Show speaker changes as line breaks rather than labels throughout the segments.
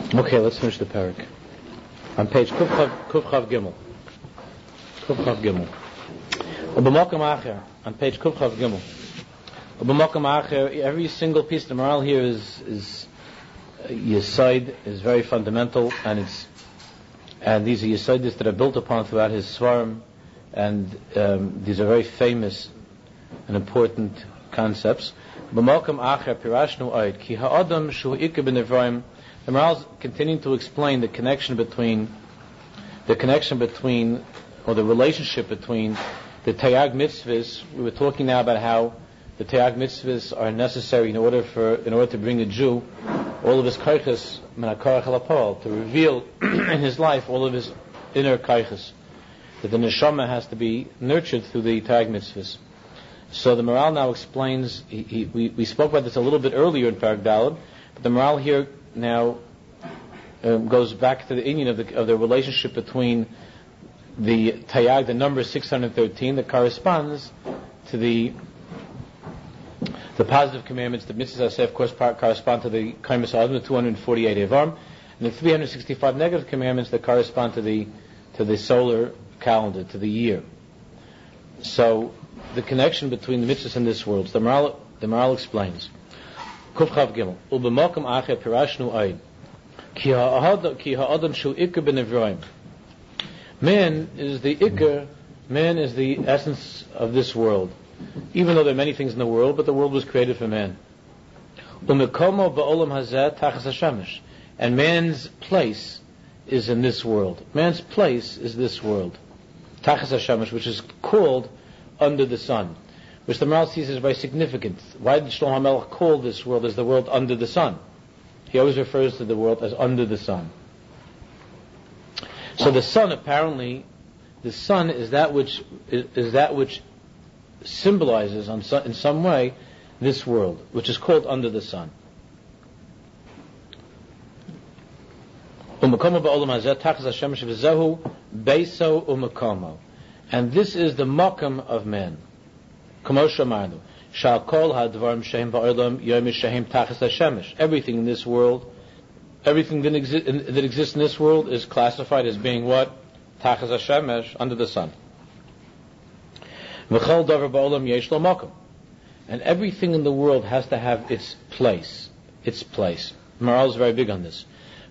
Okay, let's finish the parak. On page Kuf Chav Gimel. Kuf Chav Gimel. U'b'makam acher, on page Kuf Chav Gimel. U'b'makam acher, every single piece of the morale here is Yesod, is very fundamental, and these are Yesodis that are built upon throughout his Svarim, and these are very famous and important concepts. B'makam acher pirashnu oid, ki ha'adam shu ikar b'nevraim. The morale is continuing to explain the connection between, or the relationship between the Tayag mitzvahs. We were talking now about how the Tayag mitzvahs are necessary in order to bring a Jew all of his kaiches menakarach halapal, to reveal in his life all of his inner kaiches, that the neshama has to be nurtured through the Tayag mitzvahs. So the morale now explains. We spoke about this a little bit earlier in Parak Daled, but the morale here now goes back to the inyan of the relationship between the Tayag, the number 613, that corresponds to the positive commandments. The mitzvahs, of course, correspond to the Kaimas Adam, the 248 Evarm, and the 365 negative commandments that correspond to the solar calendar, to the year. So the connection between the mitzvahs in this world. The morale explains. Kuf Chav Gimel. U'b'makam acher pirashnu oid, ki ha'adam shu ikar b'nevraim. Man is the ikar. Man is the essence of this world. Even though there are many things in the world, but the world was created for man. U'mekomo ba'olam hazeh tachas hashemesh. And man's place is in this world. Man's place is this world, tachas hashemesh, which is called under the sun, which the Maral sees as very significant. Why did Shlomo HaMelech call this world as the world under the sun? He always refers to the world as under the sun. So the sun, apparently, the sun is that which symbolizes in some way this world, which is called under the sun. And this is the makam of man. Everything in this world, everything that exists in this world is classified as being what? Tachas hashemesh, under the sun. And everything in the world has to have its place. Maral is very big on this.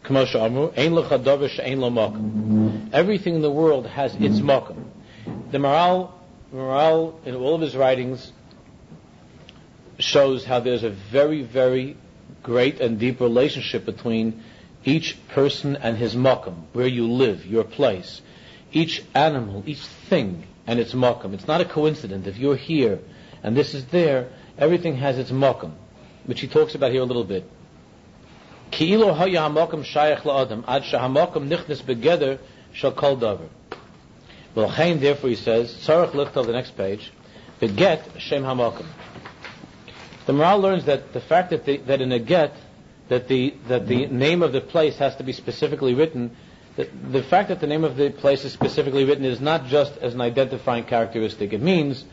Everything in the world has its makam. The Maral, in all of his writings, shows how there's a very, very great and deep relationship between each person and his makam, where you live, your place. Each animal, each thing, and its makam. It's not a coincidence. If you're here and this is there, everything has its makam, which he talks about here a little bit. Ki'ilo haya hamakam shayach la'adam ad shahamakam nichnas begeder shal kol davar. Well, Chaim, therefore, he says, Tzarech Lichtav, the next page, the get Shem HaMakom. The Maral learns that the fact that in a get, that the name of the place has to be specifically written, the fact that the name of the place is specifically written is not just as an identifying characteristic. It means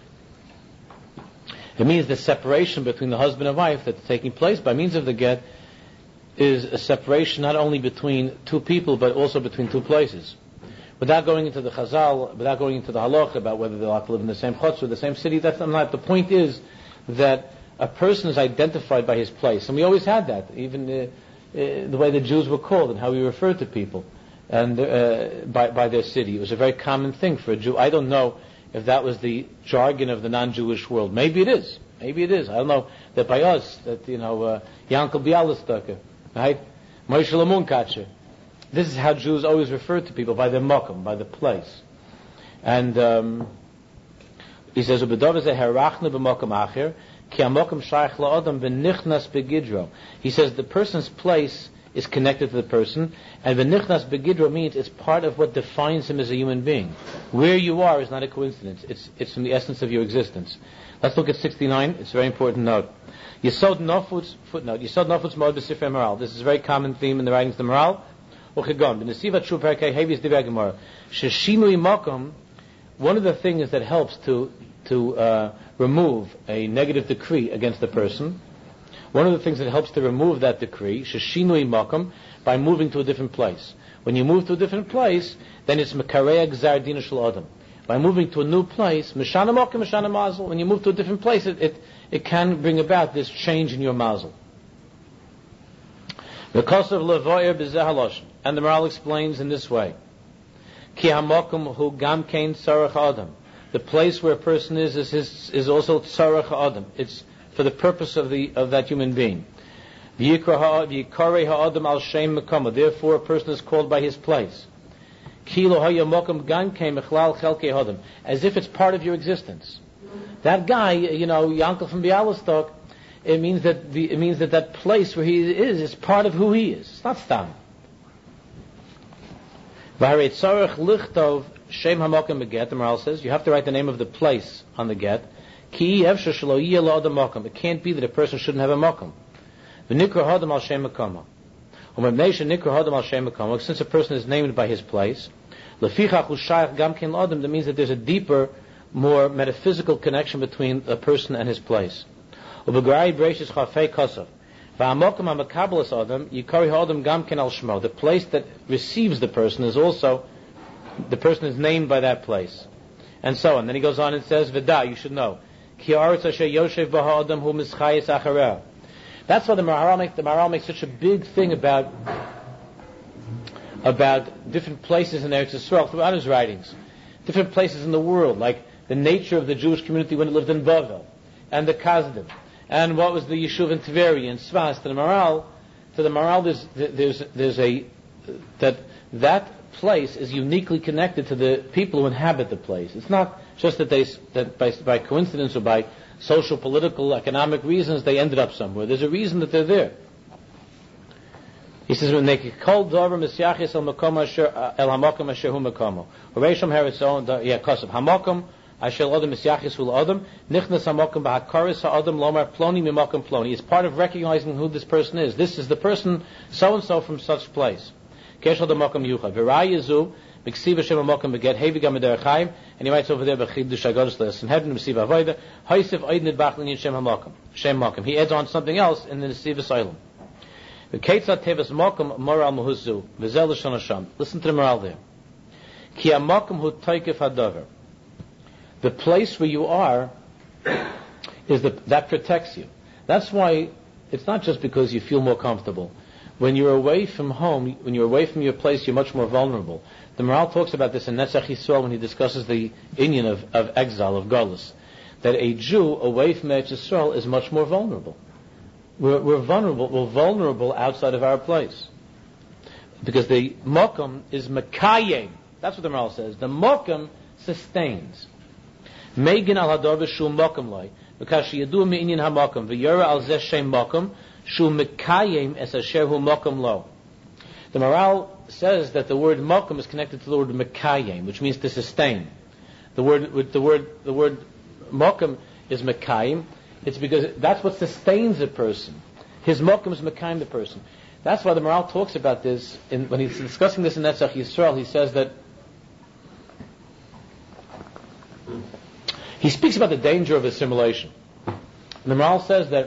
the separation between the husband and wife that's taking place by means of the get is a separation not only between two people, but also between two places. Without going into the Chazal, without going into the Halach about whether they'll have to live in the same chutz or the same city, that's not. The point is that a person is identified by his place, and we always had that. Even the way the Jews were called and how we referred to people, and by their city, it was a very common thing for a Jew. I don't know if that was the jargon of the non-Jewish world. Maybe it is. I don't know that by us that Yankel Bialystok, right, Moshe Lamunkacher. This is how Jews always referred to people, by their makam, by the place. And he says, he says the person's place is connected to the person, and v'nichnas begidro means it's part of what defines him as a human being. Where you are is not a coincidence. It's from the essence of your existence. Let's look at 69. It's a very important note. Yesod Nafutz, footnote. Yesod Nafutz Mod B'Sifrei Maral. This is a very common theme in the writings of the Maral. One of the things that helps to remove a negative decree against the person One of the things that helps to remove that decree, sheshinui makom, by moving to a different place. When you move to a different place, then it's mekareya gzar dina shel adam. By moving to a new place, mishana makom, mishana mazel. When you move to a different place, it can bring about this change in your mazel. Because of levoyer b'zeh haloshon, and the Maharal explains in this way: Ki hamakom hu gam kein tzarech adam. The place where a person is also tzarech adam. It's for the purpose of that human being. V'yikarei ha'adam al shem mekama. Therefore, a person is called by his place. Ki lo haya makom gam kein mechlal chelkei adam. As if it's part of your existence. That guy, Yankel from Bialystok, it means that place where he is part of who he is. It's not stam. V'harei tzarech lichtov shem hamakom beget. The Maharal says you have to write the name of the place on the get. Ki efshar shelo yeh lo adam makom. It can't be that a person shouldn't have a makom. V'nikra hadam al shem makama. U'memnei nikra hadam al shem makama. Since a person is named by his place, lefichach hu shayach gam ken l'adam. That means that there's a deeper, more metaphysical connection between a person and his place. Ubegrai breishis chafei kosav. V'hamokum ha'makabelas adam yikari ha'adam gam ken al shmo. The place that receives the person is also, the person is named by that place, and so on. Then he goes on and says, "V'da, you should know, ki ha'aretz asher yoshev b'ha'adam hu mischayis achareh." That's why the Maharal makes such a big thing about different places in Eretz Yisrael throughout his writings, different places in the world, like the nature of the Jewish community when it lived in Bavel, and the Kazdim, and what was the Yishuv in Tveri and Svas. To the Maharal, that place is uniquely connected to the people who inhabit the place. It's not just that by coincidence or by social, political, economic reasons they ended up somewhere. There's a reason that they're there. He says, "When they call davar misyachis el makom asher el hamakom asher hu makomo." Reisham heritzon kosav hamakom asher adam misyachis hu adam nichnas hamakom b'hakaris ha'adam lomar ploni mimakom ploni. It's part of recognizing who this person is. This is the person so and so from such place. Keshal the makom yuchad v'rayezu b'ksiv Hashem hamakom beget hevigam ederachayim, and he writes over there b'chidush hagodos lesson heaven b'ksiv avoda haisif oidnid bachlin Shem hamakom Shem makom. He adds on something else in the Nesiv Asylum. The Ketzat Tevis Mokum Moral Muhuzu Vizel L'Shon Hashem. Listen to the moral there. Ki Mokum Hu Toikef Hadover. The place where you are is that protects you. That's why it's not just because you feel more comfortable. When you're away from home, when you're away from your place, you're much more vulnerable. The moral talks about this in Netzach Yisrael when he discusses the inyan of exile, of Galus, that a Jew away from Eretz Yisrael is much more vulnerable. We're vulnerable. We're vulnerable outside of our place, because the mokum is mekayem. That's what the Maharal says. The mokum sustains. Megan al hadar shu mokum loy, because she yadu me'inyan hamokum v'yora al zeh shem mokum shu mekayem es asher hu mokum lo. The Maharal says that the word mokum is connected to the word mekayem, which means to sustain. The word mokum is mekayem. It's because that's what sustains a person. His mokum is mekayim the person. That's why the Maharal talks about this when he's discussing this in Netzach Yisrael. He says that he speaks about the danger of assimilation. And the Maharal says that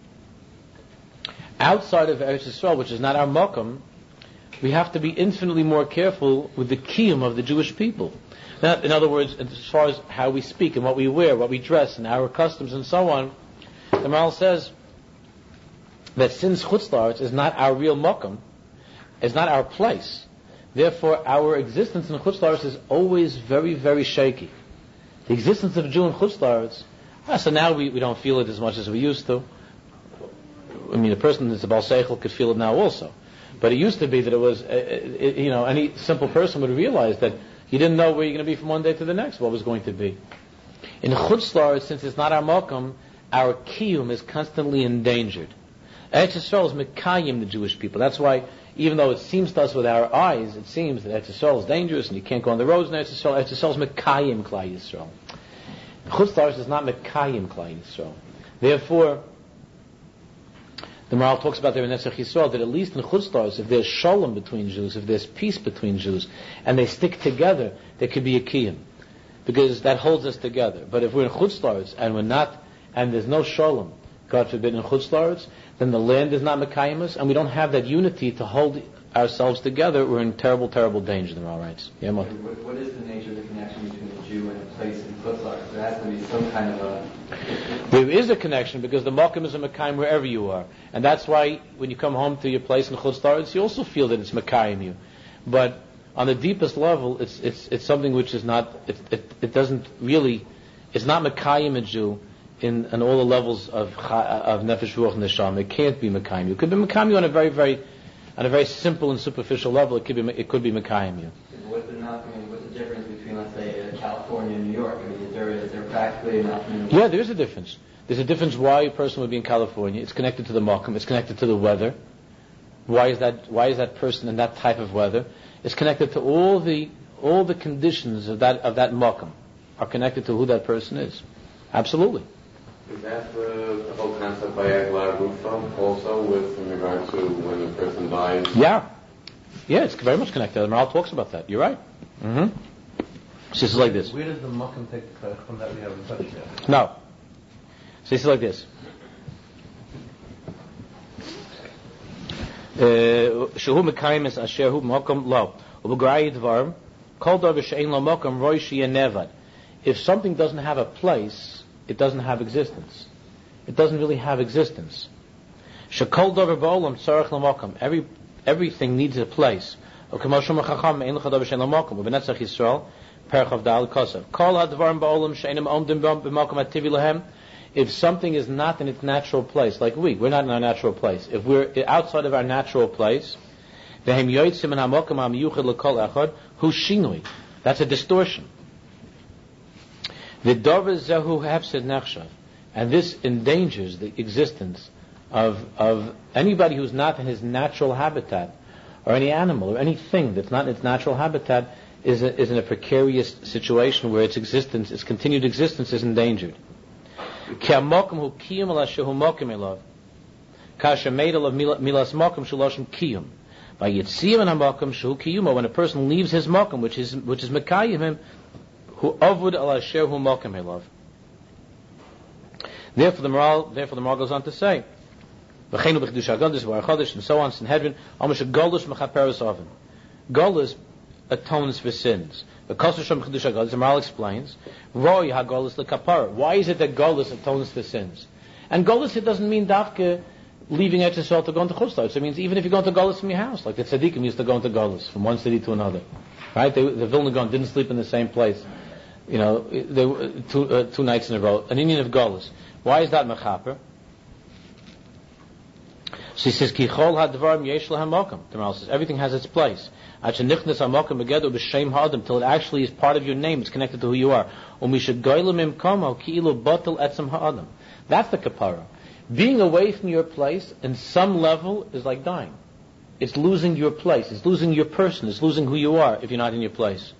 outside of Eretz Yisrael, which is not our mokum, we have to be infinitely more careful with the kiyum of the Jewish people. Now, in other words, as far as how we speak and what we wear, what we dress, and our customs and so on, the Maharal says that since Chutz La'aretz is not our real makom, is not our place, therefore our existence in Chutz La'aretz is always very, very shaky. The existence of a Jew in Chutz La'aretz, so now we don't feel it as much as we used to. I mean, a person that's a Baal Seichel could feel it now also. But it used to be that it was, any simple person would realize that you didn't know where you're going to be from one day to the next, what was going to be. In Chutz La'aretz, since it's not our makom, our kiyum is constantly endangered. Eretz Yisrael is mekayim the Jewish people. That's why, even though it seems to us with our eyes, it seems that Eretz Yisrael is dangerous and you can't go on the roads in Eretz Yisrael. Eretz Yisrael is mekayim Klal Yisrael. Chutz La'aretz is not mekayim Klal Yisrael. Therefore, the Maharal talks about there in Netzach Yisrael that at least in Chutz La'aretz, if there's shalom between Jews, if there's peace between Jews, and they stick together, there could be a kiyum, because that holds us together. But if we're in Chutz La'aretz and we're not, and there's no shalom, God forbid, in Chutz La'aretz, then the land is not Mekayim us, and we don't have that unity to hold ourselves together. We're in terrible, terrible danger, the Maral writes. Yeah,
what is the nature of the connection between a Jew and a place in Chutzlar? There has to be some kind of a...
There is a connection, because the Makom is a Mekayim wherever you are. And that's why when you come home to your place in Chutzlar, you also feel that it's Mekayim you. But on the deepest level, it's something which is not, it doesn't really, it's not Mekayim a Jew in all the levels of Nefesh, Ruach, and Neshama. It can't be Mekayim you. It could be Mekayim you on a very simple and superficial level. It could be Mekayim you.
What's the difference between, let's say, California and New York? I mean, is there practically enough?
Yeah, there is a difference. There's a difference why a person would be in California. It's connected to the Makom. It's connected to the weather. Why is that person in that type of weather? It's connected to all the conditions of that Makom are connected to who that person is. Absolutely.
Is that the whole concept by Aglar Rufa also in regard to when a person dies?
Yeah, it's very much connected. The Maral talks about that. You're right. Mm-hmm. So this is like this.
Where does the Makom take from that we haven't touched yet?
No. So this is like this. Shehu Mekayim is asher hu Makom lo. U'b'g'rayid dvarim kol davar she'ein lo Makom roi she'yeh nevad. If something doesn't have a place, it doesn't have existence. It doesn't really have existence. Shekol davar ba'olam tzarech l'makom. Everything needs a place. U'k'moshum ha'chacham ein l'cha davar she'ein l'makom. U'b'netzach Yisrael perach of dal kosav. Kol ha'dvarim ba'olam she'enim omdim b'makom ha'tivi lahem. If something is not in its natural place, like we're not in our natural place. If we're outside of our natural place, v'hem yoytzim en ha'makom ha'miyuchad l'kol echad hu shinui. That's a distortion. The Dover Zehu Hefsed Nechshav, and this endangers the existence of anybody who's not in his natural habitat, or any animal, or anything that's not in its natural habitat, is in a precarious situation where its existence, its continued existence, is endangered. Ki hamokum hu kiyum ala shehu mokum elav, kasha meidel of milas mokum shaloshim kiyum. By yitziyim and hamokum shehu kiyuma, when a person leaves his mokum, which is mekayim him, who avud al asher hu malkam elav. Therefore the moral goes on to say, v'cheinu b'chidusha gadus v'archadish and so on. Sanhedrin amish golus mechaperes oven. Golus atones for sins. The Kosher b'chidusha gadus. The moral explains, roi ha golus lekapara. Why is it that golus atones for sins? And golus, it doesn't mean dafke leaving Eretz Yisrael to go into Chutzlar. It means even if you go into golus from your house, like the tzaddikim used to go into golus from one city to another. Right? The Vilna Gaon didn't sleep in the same place. They were two nights in a row. An Indian of Golus. Why is that mechaper? So he says, Ki chol hadvarim yesh lahem mokum. The Maral says, everything has its place. Till it actually is part of your name. It's connected to who you are. That's the kapara. Being away from your place, in some level, is like dying. It's losing your place. It's losing your person. It's losing who you are if you're not in your place.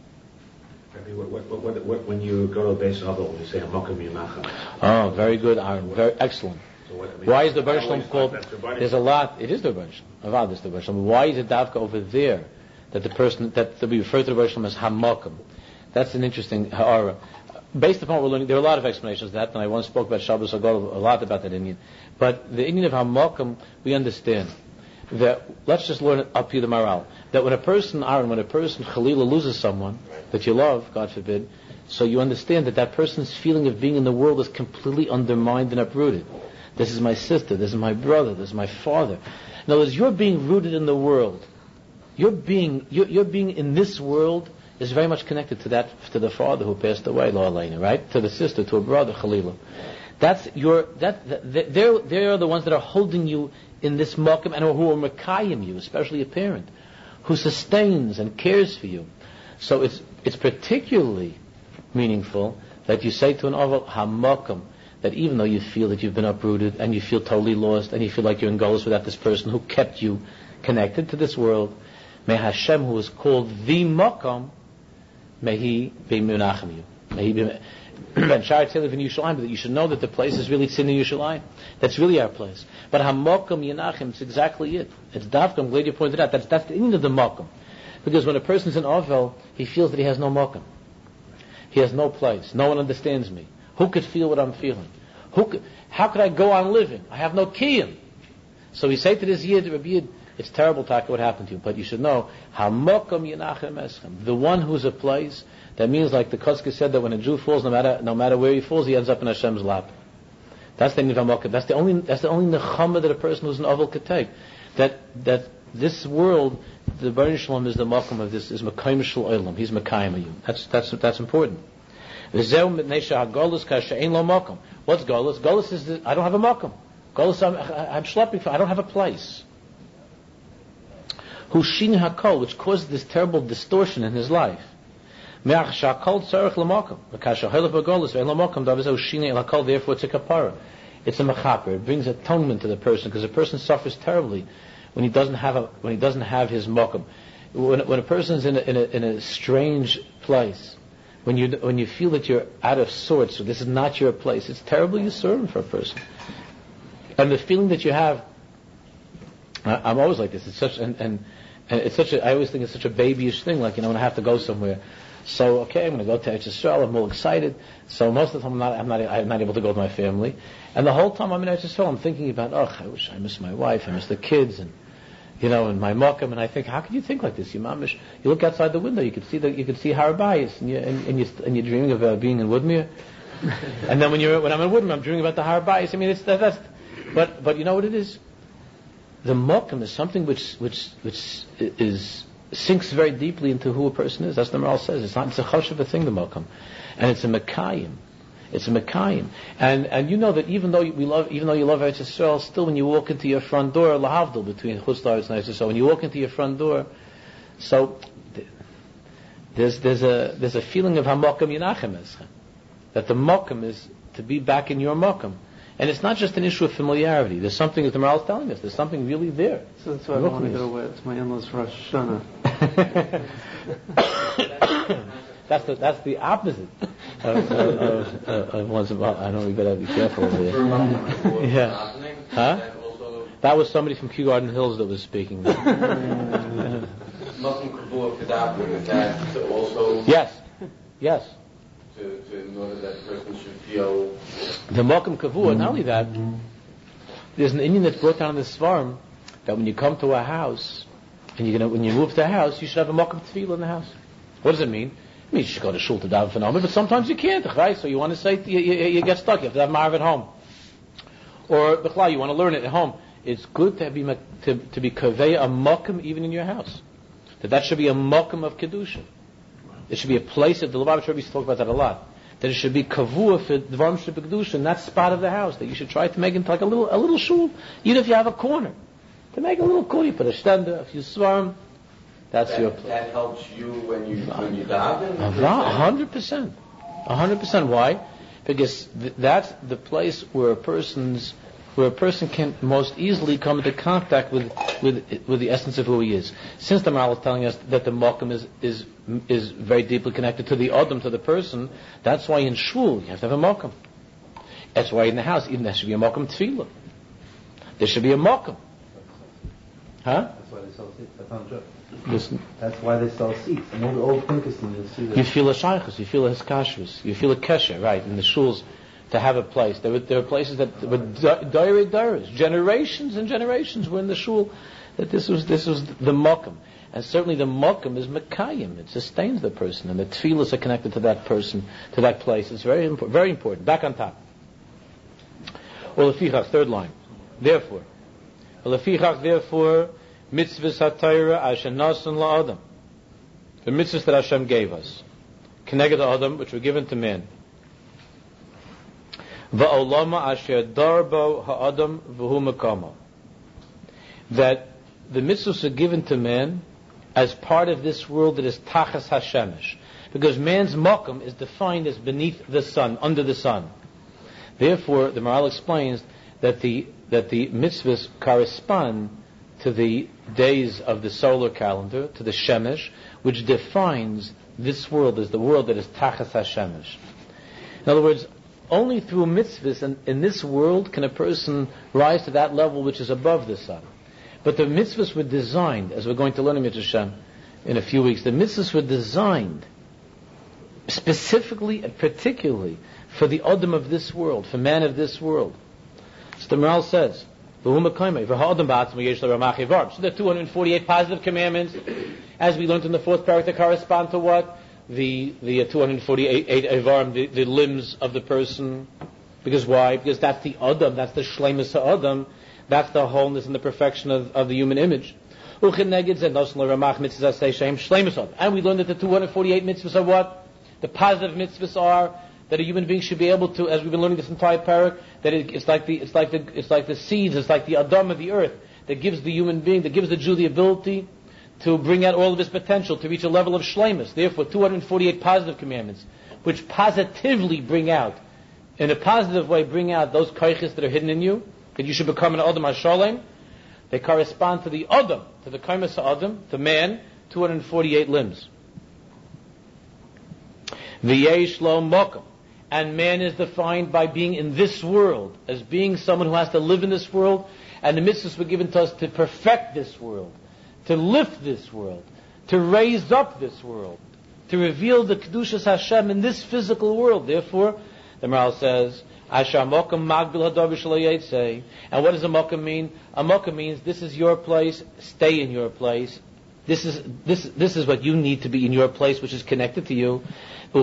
When you go to a base level, you say Hamakam Yinacham.
Oh, very good, Aaron. Very excellent.
So
why is the Bar Shalom called? There's a lot. It is the Bar Shalom. Avad is the Bar Shalom. Why is it Davka over there that the person that we refer to the Bar Shalom as Hamakam? That's an interesting ha'ara. Based upon what we're learning, there are a lot of explanations of that, and I once spoke about Shabbos Agol a lot about that Indian. But the Indian of Hamakam, we understand that, let's just learn it up here the Maral, that when a person Khalila loses someone that you love, God forbid, so you understand that person's feeling of being in the world is completely undermined and uprooted. This is my sister, this is my brother, this is my father. In other words, you're being rooted in the world. Your being in this world is very much connected to the father who passed away, Lo Aleinu, right? To the sister, to a brother, Khalila. They are the ones that are holding you in this makom and who are mekayim you, especially a parent, who sustains and cares for you. So it's particularly meaningful that you say to an aval hamakom, that even though you feel that you've been uprooted and you feel totally lost and you feel like you're in Golus without this person who kept you connected to this world, may Hashem, who is called the makom, may He be menachem you. May He be Ben Shar Tzilev in Yerushalayim, that you should know that the place is really Tzin in Yerushalayim. That's really our place. But Hamokum Yenachim, it's exactly it. It's Davka, I'm glad you pointed out. That's the end of the Mokum. Because when a person's in Ovel, he feels that he has no Mokum. He has no place. No one understands me. Who could feel what I'm feeling? How could I go on living? I have no Kiyum. So we say to this Yid, Rabbi Yid, it's terrible, Taka, what happened to you, but you should know, Hamokum Yinachem Eschem, the one who's a place. That means, like the Koska said, that when a Jew falls, no matter where he falls, he ends up in Hashem's lap. That's the Hamokum. That's the only nechama that a person who's an Oval could take. That this world, the Baruch Shalom is the Mokum of this, is Mekayim Shel Olam. He's Mekayim Ayim. That's important. What's Golus? Golus is I don't have a Mokum. Golus, I'm schlepping for, I don't have a place. Hushin Hakol, which caused this terrible distortion in his life. Therefore it's a kapara. It's a mechaper. It brings atonement to the person, because a person suffers terribly when he doesn't have his mokum. When a person's in a strange place, when you feel that you're out of sorts, so this is not your place, it's terribly disturbing for a person. And the feeling that you have, I'm always like this. It's such and it's such I always think it's such a babyish thing. Like, when I have to go somewhere. So, okay, I'm going to go to Eretz Yisrael. I'm all excited. So most of the time I'm not able to go to my family. And the whole time I'm in Eretz Yisrael, I'm thinking about, I wish I miss my wife, I miss the kids, and and my mokum. And I think, how can you think like this? You look outside the window, you can see Har Bayis, and you're dreaming of being in Woodmere. And then when I'm in Woodmere, I'm dreaming about the Har Bayis. I mean, but you know what it is? The mokum is something which sinks very deeply into who a person is. That's what the Maral says. It's a chosh of a thing, the mokum, and it's a mekayim. It's a mekayim, and you know that even though you love Eretz Yisrael, still when you walk into your front door, lahavdil between Chutz La'aretz and Eretz Yisrael, when you walk into your front door, so there's a feeling of hamokum yinachem eschem, that the mokum is to be back in your mokum. And it's not just an issue of familiarity. There's something, as the Maral is telling us, there's something really there.
So that's why I want to go away. It's my in-laws for Rosh Hashanah.
That's the opposite of one's. Well, I don't know. We better be careful over there. Yeah. Huh? That was somebody from Kew Garden Hills that was speaking. Yes.
In order that person should feel
the Mokum Kavua. Not only that, there's an Indian that's brought down in this farm that when you come to a house and when you move to a house, you should have a Mokum Tefillah in the house. What does it mean? It means you should go to shul to daven for Nomi, but sometimes you can't, right? So you want to say you get stuck. You have to have Marv at home, or B'chlai, you want to learn it at home. It's good to be kaveh a Mokum even in your house. That should be a Mokum of kedusha. It should be a place that the Lubavitch Rebbe used to talk about that a lot. That it should be kavua for Dvarim Shebekdusha in that spot of the house. That you should try to make into like a little shul, even if you have a corner. To make a little corner, you put a stender, a few svarim. That's your place.
That helps you when you daven.
100%. Why? Because that's the place where a person can most easily come into contact with the essence of who he is. Since the Maral is telling us that the mokum is very deeply connected to the Adam, to the person, that's why in shul you have to have a mokum. That's why in the house even there should be a mokum tefillah. There should be a mokum. Huh?
That's why they sell seats. I found joke.
Listen.
That's why they sell seats. And all the old Pinkerton, you'll see that.
You feel a shaychus, you feel a hiskashrus, you feel a kesher, right, in the shuls, to have a place. There were places that were dairas, generations and generations were in the shul, that this was the mokum. And certainly the mokum is mekayim. It sustains the person, and the tefillahs are connected to that person, to that place. It's very important. Very important. Back on top. Well, lefichach, third line. Therefore, mitzvahs hatayra asher nasan la'adam. The mitzvahs that Hashem gave us, keneged adam, which were given to man. Va'olama asher darbo ha'adam v'hu makama. That the mitzvahs are given to man as part of this world that is tachas hashemesh, because man's makam is defined as beneath the sun, under the sun. Therefore, the Maral explains that the mitzvahs correspond to the days of the solar calendar, to the shemesh, which defines this world as the world that is tachas hashemesh. In other words, only through mitzvahs in this world can a person rise to that level which is above the sun. But the mitzvahs were designed, as we're going to learn in Mitzvah Hashem in a few weeks, the mitzvahs were designed specifically and particularly for the Adam of this world, for man of this world. So the Maral says, So there are 248 positive commandments, as we learned in the fourth paragraph, that correspond to what? The 248 Evarim, the limbs of the person. Because why? Because that's the Adam, that's the Shleimus HaAdam, that's the wholeness and the perfection of the human image. And we learned that the 248 mitzvahs are what? The positive mitzvahs are that a human being should be able to, as we've been learning this entire parak, that it's like the seeds, it's like the Adam of the earth that gives the human being, that gives the Jew the ability to bring out all of his potential, to reach a level of shleimus. Therefore, 248 positive commandments, which positively bring out, in a positive way, bring out those koiches that are hidden in you, that you should become an Adam HaSholem. They correspond to the Adam, to the Kaimas Adam, the man, 248 limbs. V'yesh lo mokum. And man is defined by being in this world, as being someone who has to live in this world, and the mitzvahs were given to us to perfect this world, to lift this world, to raise up this world, to reveal the Kedushas Hashem in this physical world. Therefore, the Maharal says, Asher mokum magbil hadav shelo yitzei. And what does a mokum mean? A mokum means this is your place, stay in your place. This is what you need to be in your place, which is connected to you. A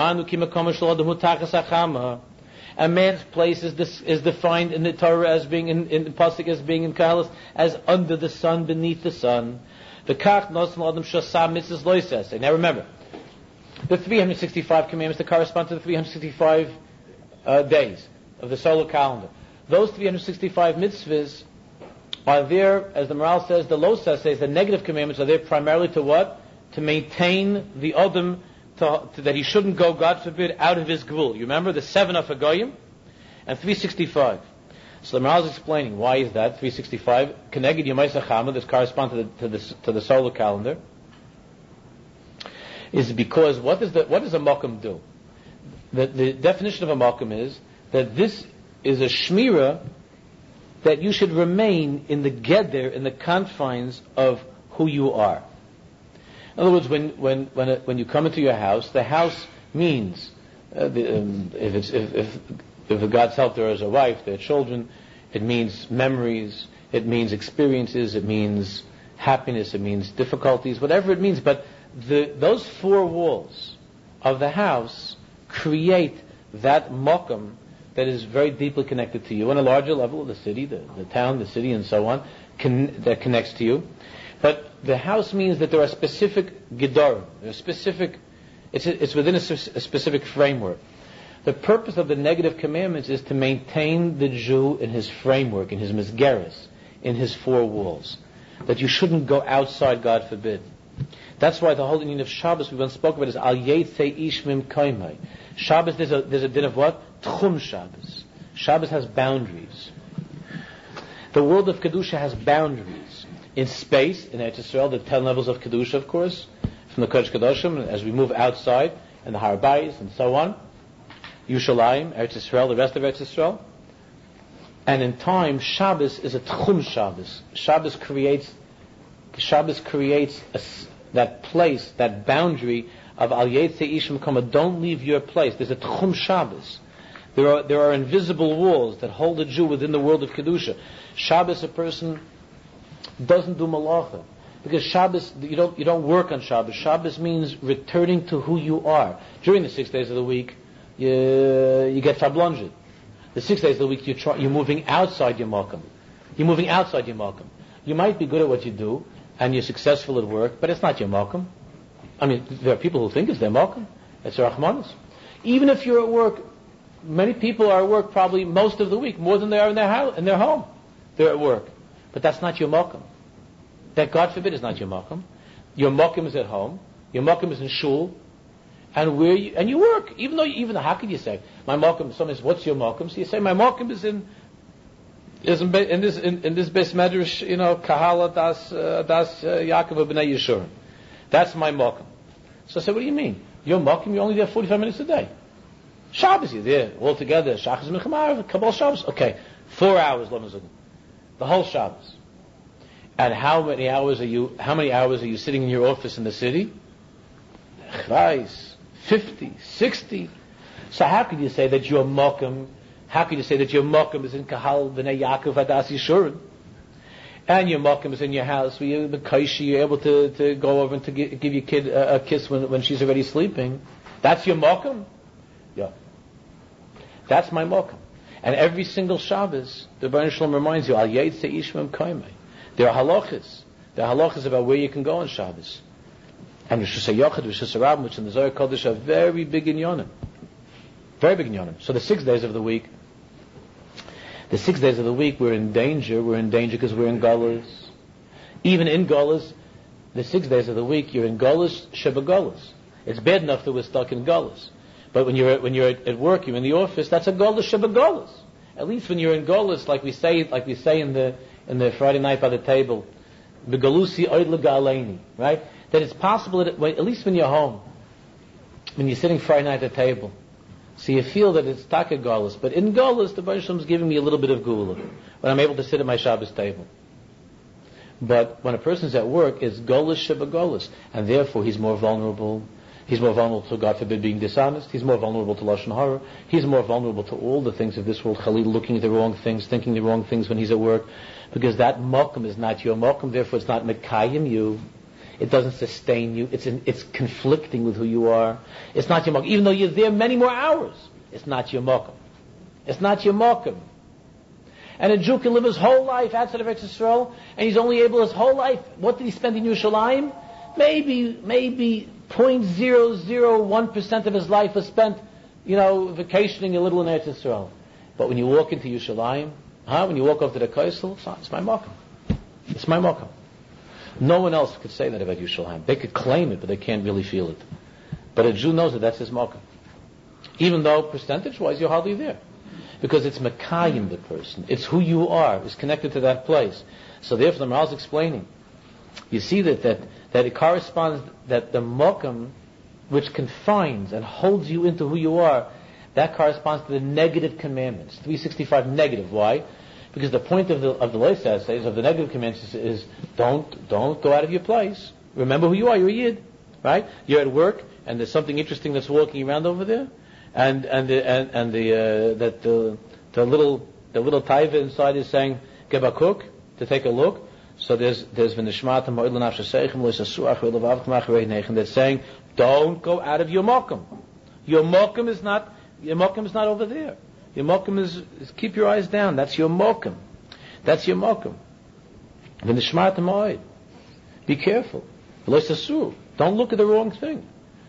man's place is defined in the Torah as being in Pasuk as being in Kahalas as under the sun, beneath the sun. Now remember, the 365 commandments that correspond to the 365 days of the solar calendar. Those 365 mitzvahs are there, as the Maharal says, the Losa says, the negative commandments are there primarily to what? To maintain the Adam, that he shouldn't go, God forbid, out of his gvul. You remember the 7 of Hagoyim and 365. So the Maharal is explaining why is that 365 Keneged Yomai Chama, that corresponds to the solar calendar, is because what does a mokum do? The definition of a mokum is that this is a shmira that you should remain in the geder, in the confines of who you are. In other words, when you come into your house, the house means if God's help there is a wife, there are children, it means memories, it means experiences, it means happiness, it means difficulties, whatever it means. But those four walls of the house create that mokum that is very deeply connected to you on a larger level of the city, the town, the city, and so on, that connects to you. But the house means that there are specific gedorim, there are specific. It's within a specific framework. The purpose of the negative commandments is to maintain the Jew in his framework, in his misgeris, in his four walls. That you shouldn't go outside, God forbid. That's why the whole meaning of Shabbos we once spoke about is al yetzei ish mim kaimai. Shabbos, there's a din of what? Tchum Shabbos. Shabbos has boundaries. The world of Kedusha has boundaries. In space, in Eretz Yisrael, the 10 levels of Kedusha, of course, from the Kodesh Kedoshim, as we move outside, and the Har Bayis, and so on, Yushalayim, Eretz Yisrael, the rest of Eretz Yisrael. And in time, Shabbos is a Tchum Shabbos. Shabbos creates that place, that boundary of Al Yetzei Ish Mekama. Don't leave your place. There's a Tchum Shabbos. There are invisible walls that hold a Jew within the world of Kedusha. Shabbos, a person doesn't do malacha. Because Shabbos, you don't work on Shabbos. Shabbos means returning to who you are. During the 6 days of the week, you get fablonjed. The 6 days of the week, you're moving outside your makom. You're moving outside your makom. You might be good at what you do, and you're successful at work, but it's not your makom. I mean, there are people who think it's their makom. It's their achmanis. Even if you're at work, many people are at work probably most of the week, more than they are in their house, in their home. They're at work. But that's not your makom. That, God forbid, is not your makom. Your makom is at home. Your makom is in shul. And you work. Even though, how could you say, my makom, someone says, what's your makom? So you say, my makom is in this Beis Medrash, Kahala das Yaakov b'nei Yeshurun. That's my makom. So I say, what do you mean? Your makom, you're only there 45 minutes a day. Shabbos, you're there altogether. Shachas Mechamar, Kabbalah Shabbos. Okay, 4 hours, the whole Shabbos. And how many hours are you sitting in your office in the city? 50, 60. So how could you say that your makom How can you say that your mokum is in Kahal B'nai Yaakov Hadas Yishurim? And your mokum is in your house where you're able to go over and to give your kid a kiss when she's already sleeping. That's your mokum? Yeah. That's my mokum. And every single Shabbos, the Baruch Shalom reminds you, Al Yaitse Ishmam Kaimei. There are halachas. There are halachas about where you can go on Shabbos. And Rosh Hashanah, Rosh Hashanah, which in the Zohar Kodesh are very big in Yonim. Very big in Yonim. So the 6 days of the week, we're in danger. We're in danger because we're in Gullahs. Even in Gullahs, the 6 days of the week, you're in Gullahs, Sheba Gullahs. It's bad enough that we're stuck in Gullahs. But when you're at work, you're in the office, that's a Gullahs, Sheba Gullahs. At least when you're in Gullahs, like we say in the Friday night by the table, Begalusi oid legaleini, right? That it's possible that at least when you're home, when you're sitting Friday night at the table, so you feel that it's taka Gullahs. But in Gullahs, the Baruch Shalom is giving me a little bit of gula when I'm able to sit at my Shabbos table. But when a person's at work, it's Gullahs Sheba Gullahs, and therefore he's more vulnerable. He's more vulnerable to, God forbid, being dishonest. He's more vulnerable to Lashon Hara. He's more vulnerable to all the things of this world. Khalil, looking at the wrong things, thinking the wrong things when he's at work. Because that mokum is not your mokum, therefore it's not mekayim you. It doesn't sustain you. It's conflicting with who you are. It's not your mokum. Even though you're there many more hours, it's not your mokum. It's not your mokum. And a Jew can live his whole life outside of Eretz Yisrael, and he's only able his whole life. What did he spend in Yerushalayim? Maybe 0.001% of his life was spent, vacationing a little in Eretz Yisrael. But when you walk into Yerushalayim, when you walk over to the Kaisel, it's my mokum. It's my mokum. No one else could say that about Yerushalayim. They could claim it, but they can't really feel it. But a Jew knows that that's his mokum. Even though percentage-wise you're hardly there. Because it's Mekayim, the person. It's who you are. It's connected to that place. So therefore the Maharal's explaining. You see that it corresponds, that the mokum, which confines and holds you into who you are, that corresponds to the negative commandments. 365 negative. Why? Because the point of the Lois essays, of the negative commandments, is don't go out of your place. Remember who you are. You're a Yid, right? You're at work, and there's something interesting that's walking around over there, and the little taiva inside is saying gebakuk, to take a look. So there's v'nishmat ha'mo'id l'nafsh ha'seichem lo'isasuach ve'levav t'mach v'reinechem, that's saying don't go out of your mokum. Your mokum is not over there. Your mokum is keep your eyes down. That's your mokum. That's your mokum. V'nishmat ha'mo'id. Be careful. Don't look at the wrong thing.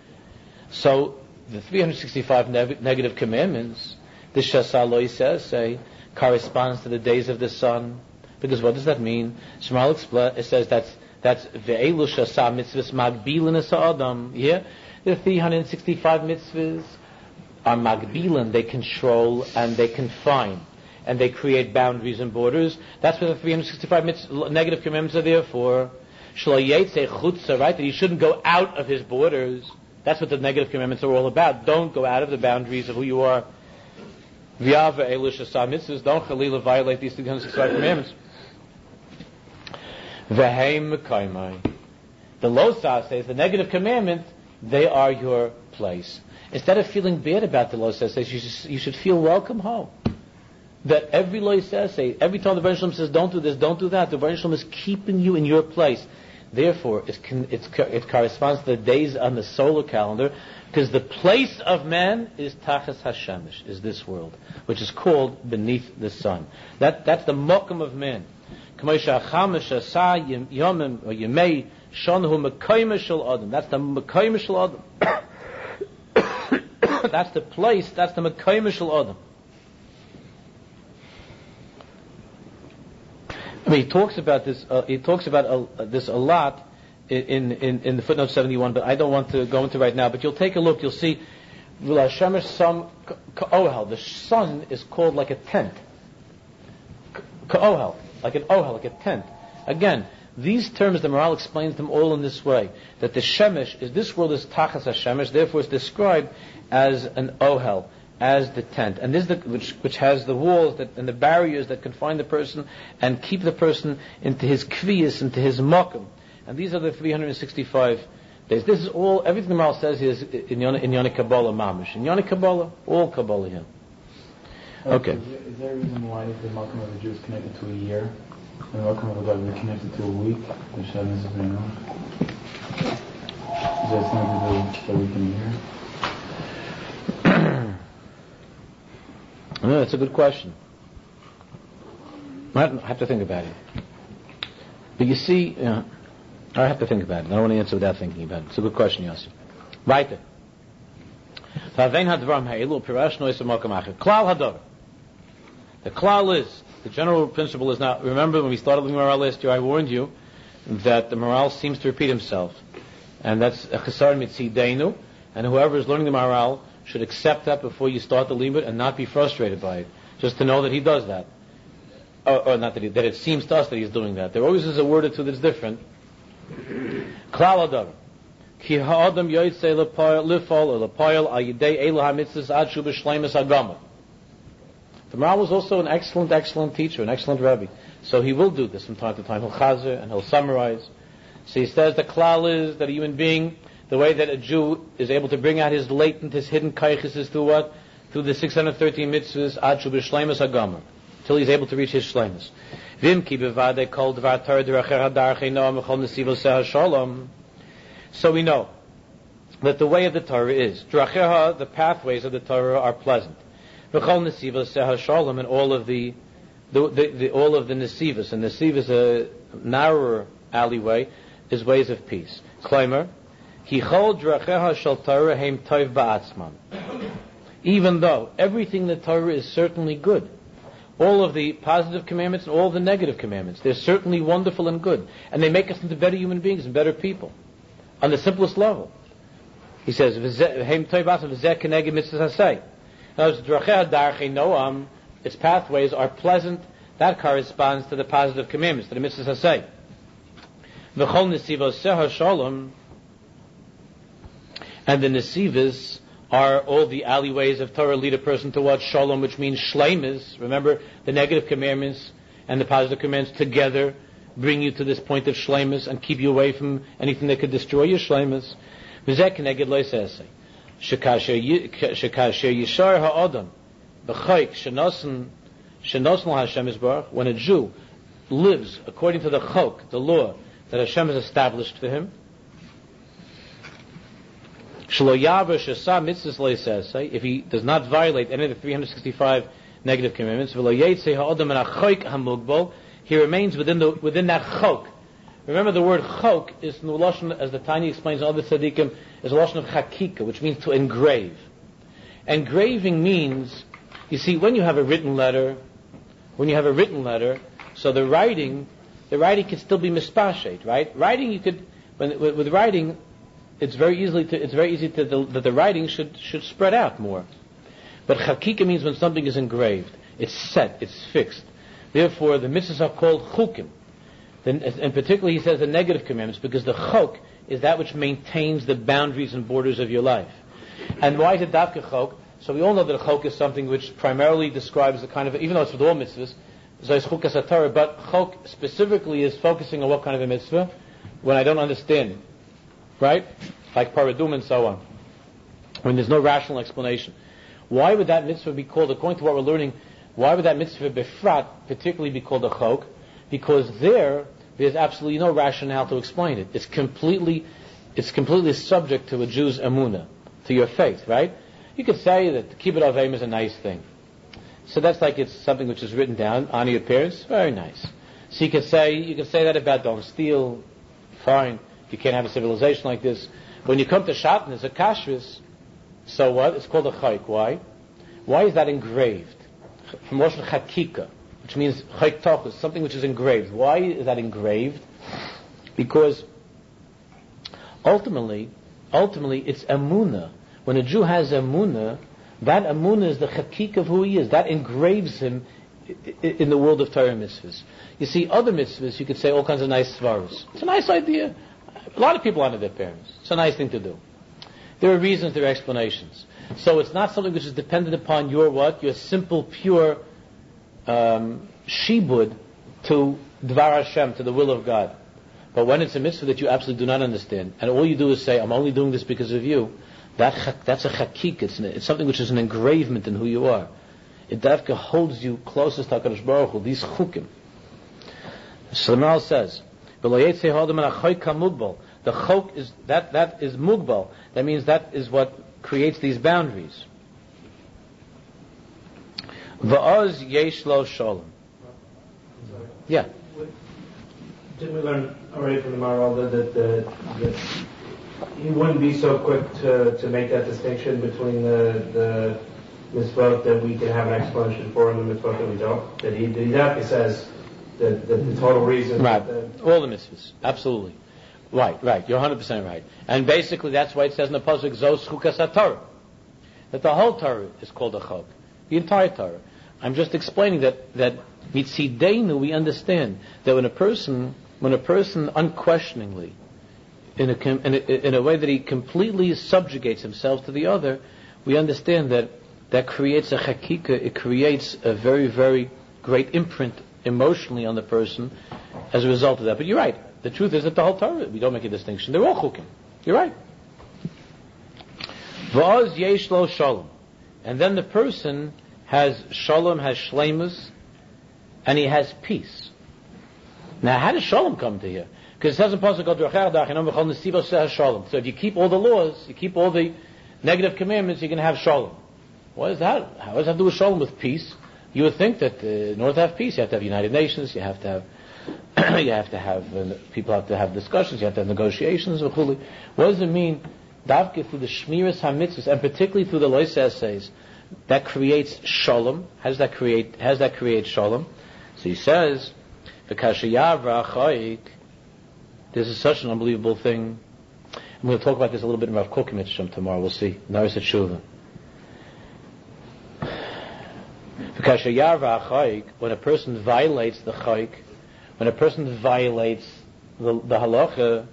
So the 365 negative commandments, the Shasal Loi say, corresponds to the days of the sun. Because what does that mean? Shmuel explains. It says that's ve'elu shasa mitzvahs magbilin es ha'adam. Yeah, the 365 mitzvahs are magbilin. They control and they confine and they create boundaries and borders. That's what the 365 negative commandments are there for. Shlo yetze chutza, right? That he shouldn't go out of his borders. That's what the negative commandments are all about. Don't go out of the boundaries of who you are. V'ya ve'elu shasa mitzvahs. Don't chalila violate these 365 commandments. The Losa says the negative commandment, they are your place. Instead of feeling bad about the Losa says, you should feel welcome home. That every Losa says, every time the Baruch Shalom says don't do this, don't do that, the Baruch Shalom is keeping you in your place. Therefore, it corresponds to the days on the solar calendar, because the place of man is Tachas Hashemish, is this world, which is called beneath the sun. That's the mokum of man. That's the Mekayim Shel Adam. That's the place, that's the Mekayim Shel Adam. I mean, he talks about this this a lot in the footnote 71, but I don't want to go into right now. But you'll take a look, you'll see the sun is called like a tent. Ka'ohel. Like an ohel, like a tent. Again, these terms, the Maharal explains them all in this way. That the shemesh, this world is tachas hashemesh, therefore it's described as an ohel, as the tent. And this is which has the walls and the barriers that confine the person and keep the person into his kviyas, into his mokum. And these are the 365 days. This is all, everything the Maharal says is in Yonah Kabbalah mamish. In Yonah Kabbalah, all Kabbalah here. Okay.
Is there a reason why the Malcolm of the Jew is connected to a year, and the Malcolm of the God is connected to a week? The Shem is very long. Is that something to do with a week and a year?
No, that's a good question. I have to think about it. But you see, I have to think about it. I don't want to answer without thinking about it. It's a good question, Yossi. Weiter. The klal is, the general principle is now, remember when we started the morale last year, I warned you that the morale seems to repeat himself. And that's a chesar mitzideinu, and whoever is learning the morale should accept that before you start the limud and not be frustrated by it. Just to know that he does that. Or not that it seems to us that he's doing that. There always is a word or two that's different. Klal adar. Ki ha'adam yoytzei lifol or lepoil al yidei elu hamitzvos ad shu b'shleimus hagama. The Maharal was also an excellent teacher, an excellent rabbi. So he will do this from time to time. He'll chazer and he'll summarize. So he says the klal is that a human being, the way that a Jew is able to bring out his latent, his hidden kaiches is through what? Through the 613 mitzvahs ad shu b'shleimus hagama. Till he's able to reach his shleimus. Vim ki bevade kol dvar Torah d'racher hadarchei noam v'chol nesivos shalom. So we know that the way of the Torah is d'racher, the pathways of the Torah are pleasant. V'chol nesivos shalom, and all of the nesivos, and nesivos, a narrower alleyway, is ways of peace. Klaimer, ki chol d'racher shel Torah heim tov ba'atzman. Even though everything in the Torah is certainly good. All of the positive commandments and all of the negative commandments, they're certainly wonderful and good. And they make us into better human beings and better people. On the simplest level. He says, its pathways are pleasant. That corresponds to the positive commandments, to the mitzvahs hasei. And the nesivas are all the alleyways of Torah lead a person towards shalom, which means shleimus. Remember, the negative commandments and the positive commandments together bring you to this point of shleimus and keep you away from anything that could destroy your shleimus. V'zeh keneged lo yisaseh. Shekasher yishar ha'adam b'chayk shenosen l'Hashem yisbarach. When a Jew lives according to the chok, the law that Hashem has established for him, if he does not violate any of the 365 negative commandments, he remains within that chok. Remember, the word chok is in the lashon, as the Tanya explains in other tzaddikim, is a lashon of chakika, which means to engrave. Engraving means, you see, when you have a written letter, so the writing can still be mispashet, right? Writing, you could, with writing, it's very easy that the writing should spread out more. But chakika means when something is engraved, it's set, it's fixed. Therefore, the mitzvahs are called chukim. And particularly, he says the negative commandments, because the chok is that which maintains the boundaries and borders of your life. And why is it dafka chok? So we all know that chok is something which primarily describes the kind of, even though it's with all mitzvahs, zois chukas haTorah, but chok specifically is focusing on what kind of a mitzvah? When I don't understand. Right? Like paradum and so on. When there's no rational explanation. Why would that mitzvah be called, according to what we're learning, why would that mitzvah befrat particularly be called a chok? Because there's absolutely no rationale to explain it. It's completely subject to a Jew's emunah, to your faith, right? You could say that kibbut avim is a nice thing. So that's like it's something which is written down, honor your parents, very nice. So you could say that about don't steal, fine. You can't have a civilization like this. When you come to Shatnez, a kashrus, so what? It's called a chayk. Why? Why is that engraved? From Lashon chakika, which means chayk tochus, something which is engraved. Why is that engraved? Because ultimately, it's emunah. When a Jew has emunah, that emunah is the chakika of who he is. That engraves him in the world of Torah mitzvahs. You see, other mitzvahs, you could say all kinds of nice svaros. It's a nice idea. A lot of people honor their parents. It's a nice thing to do. There are reasons, there are explanations. So it's not something which is dependent upon your simple, pure shibud to Dvar Hashem, to the will of God. But when it's a mitzvah that you absolutely do not understand, and all you do is say, I'm only doing this because of you, that's a chakik. It's something which is an engravement in who you are. It dafka holds you closest to HaKadosh Baruch Hu, these chukim. Shlomo says, the chok is, that is mugbal. That means that is what creates these boundaries. Va'oz yesh lo shalom. Yeah.
Didn't we learn already from the Maharal that he wouldn't be so quick to make that distinction between the mitzvot that we can have an explanation for and the mitzvot that we don't? That he definitely says that the total reason...
Right. All the mitzvahs. Absolutely. Right. You're 100% right. And basically that's why it says in the Pasuk, Zos Chukas HaTorah. That the whole Torah is called a chok. The entire Torah. I'm just explaining that mitzideinu, we understand that when a person unquestioningly, in a way that he completely subjugates himself to the other, we understand that creates a chakika, it creates a very, very great imprint emotionally on the person as a result of that. But you're right. The truth is that the whole Torah, we don't make a distinction. They're all chukim. You're right. V'oz yesh lo shalom. And then the person has shalom, has shleimus, and he has peace. Now, how does shalom come to here? Because it says in Pasuk, so if you keep all the laws, you keep all the negative commandments, you can have shalom. What is that? How does that do with shalom, with peace? You would think that in order to have peace, you have to have United Nations, you have to have people have to have discussions, you have to have negotiations. What does it mean? Davke through the shmiras hamitzvos, and particularly through the lois essays, that creates shalom. How does that create shalom? So he says, this is such an unbelievable thing. And we'll talk about this a little bit in Rav Kook tomorrow. We'll see. Naris Tshuva. When a person violates the chayik, when a person violates the halacha,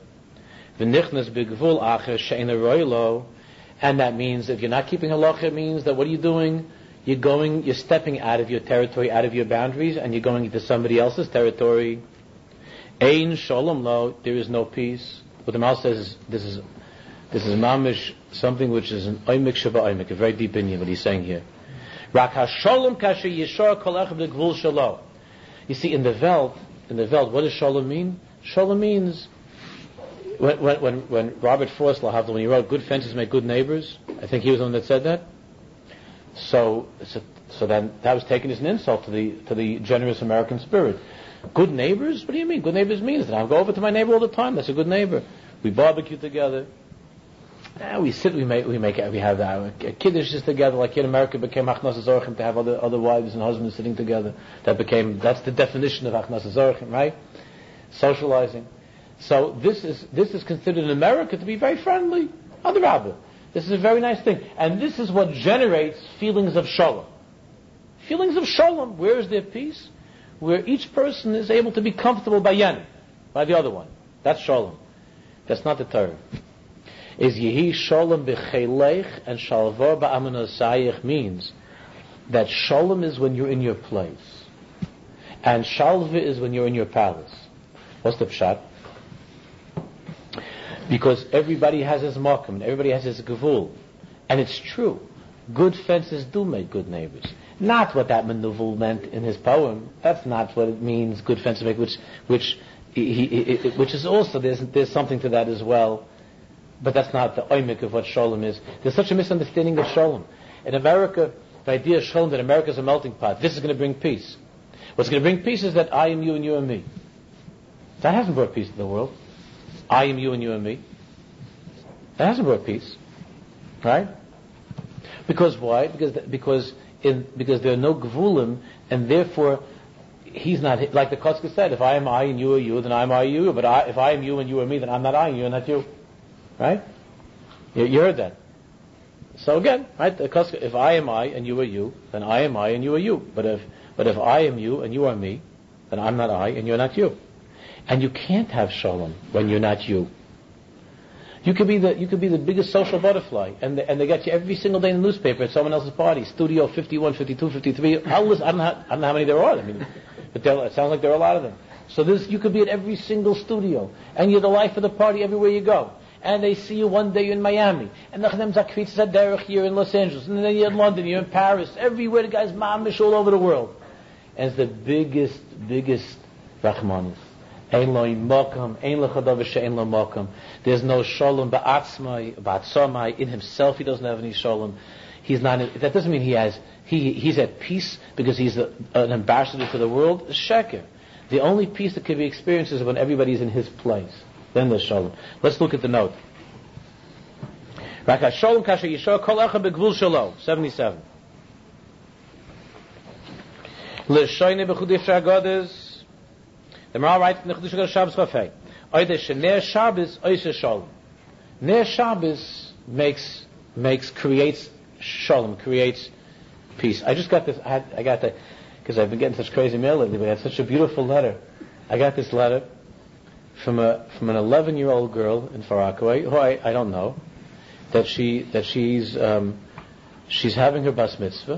and that means if you're not keeping halacha, it means that what are you doing? You're stepping out of your territory, out of your boundaries, and you're going into somebody else's territory. Ein shalom lo, there is no peace. What the Mal says is, this is mamish, something which is an oimik shava oimik, a very deep Indian, what he's saying here. Rak ha-shalom kasher yishar kol echad b'gvul shalo. You see, in the Welt, what does shalom mean? Shalom means, when Robert Frost, when he wrote "Good fences make good neighbors," I think he was the one that said that. So then that was taken as an insult to the generous American spirit. Good neighbors? What do you mean? Good neighbors means that I go over to my neighbor all the time. That's a good neighbor. We barbecue together. We sit. We have our kiddushes together. Like in America, became Achnas Zorchim, to have other wives and husbands sitting together. That's the definition of Achnas Zorchim, right? Socializing. So this is considered in America to be very friendly. Adarabah. This is a very nice thing. And this is what generates feelings of shalom. Feelings of shalom. Where is their peace? Where each person is able to be comfortable by the other one. That's shalom. That's not the Torah. Is yehi shalom b'chelech and shalvar ba'amanasayich means that shalom is when you're in your place. And shalva is when you're in your palace. What's the pshat? Because everybody has his makom, everybody has his gevul. And it's true. Good fences do make good neighbors. Not what that Menuvul meant in his poem. That's not what it means, good fences make, which is also, there's something to that as well. But that's not the oimik of what shalom is. There's such a misunderstanding of shalom. In America, the idea of shalom, that America is a melting pot. This is going to bring peace. What's going to bring peace is that I am you and you are me. That hasn't brought peace to the world. I am you and you and me. That hasn't brought peace. Right? Because why? Because there are no gvulim, and therefore he's not, like the Kotzker said, if I am I and you are you, then I'm I and you, but if I am you and you are me, then I'm not I and you and not you. Right? You heard that. So again, right, the Kotzker, if I am I and you are you, then I am I and you are you. But if I am you and you are me, then I'm not I and you're not you. And you can't have shalom when you're not you. You could be the biggest social butterfly, and they get you every single day in the newspaper at someone else's party. Studio 51, 52, 53. I don't know how many there are. I mean, but it sounds like there are a lot of them. So you could be at every single studio, and you're the life of the party everywhere you go. and they see you one day in Miami, and then Zakvitz here in Los Angeles, and then you're in London, you're in Paris, everywhere the guy's mamish all over the world. And it's the biggest Rachmanis. Ein lo makam, ein lo chadav she'ein lo makam. There's no shalom ba'atzmai, ba'atzamai. In himself, he doesn't have any shalom. He's not. That doesn't mean he's at peace because he's an ambassador to the world. It's sheker. The only peace that can be experienced is when everybody's in his place. Then there's shalom. Let's look at the note. Raka shalom kasher yishor kol echa begvul shalo. 77. L'shoyne b'chudei shagadas. The Maral writes in the Chudei Shagadas Shabbos Chafei. Oide shener Shabbos oise shalom. Ner Shabbos creates shalom, creates peace. I just got this. I got that because I've been getting such crazy mail lately. But I had such a beautiful letter. I got this letter from an 11-year-old girl in Far Rockaway who I don't know, that she's having her bas mitzvah,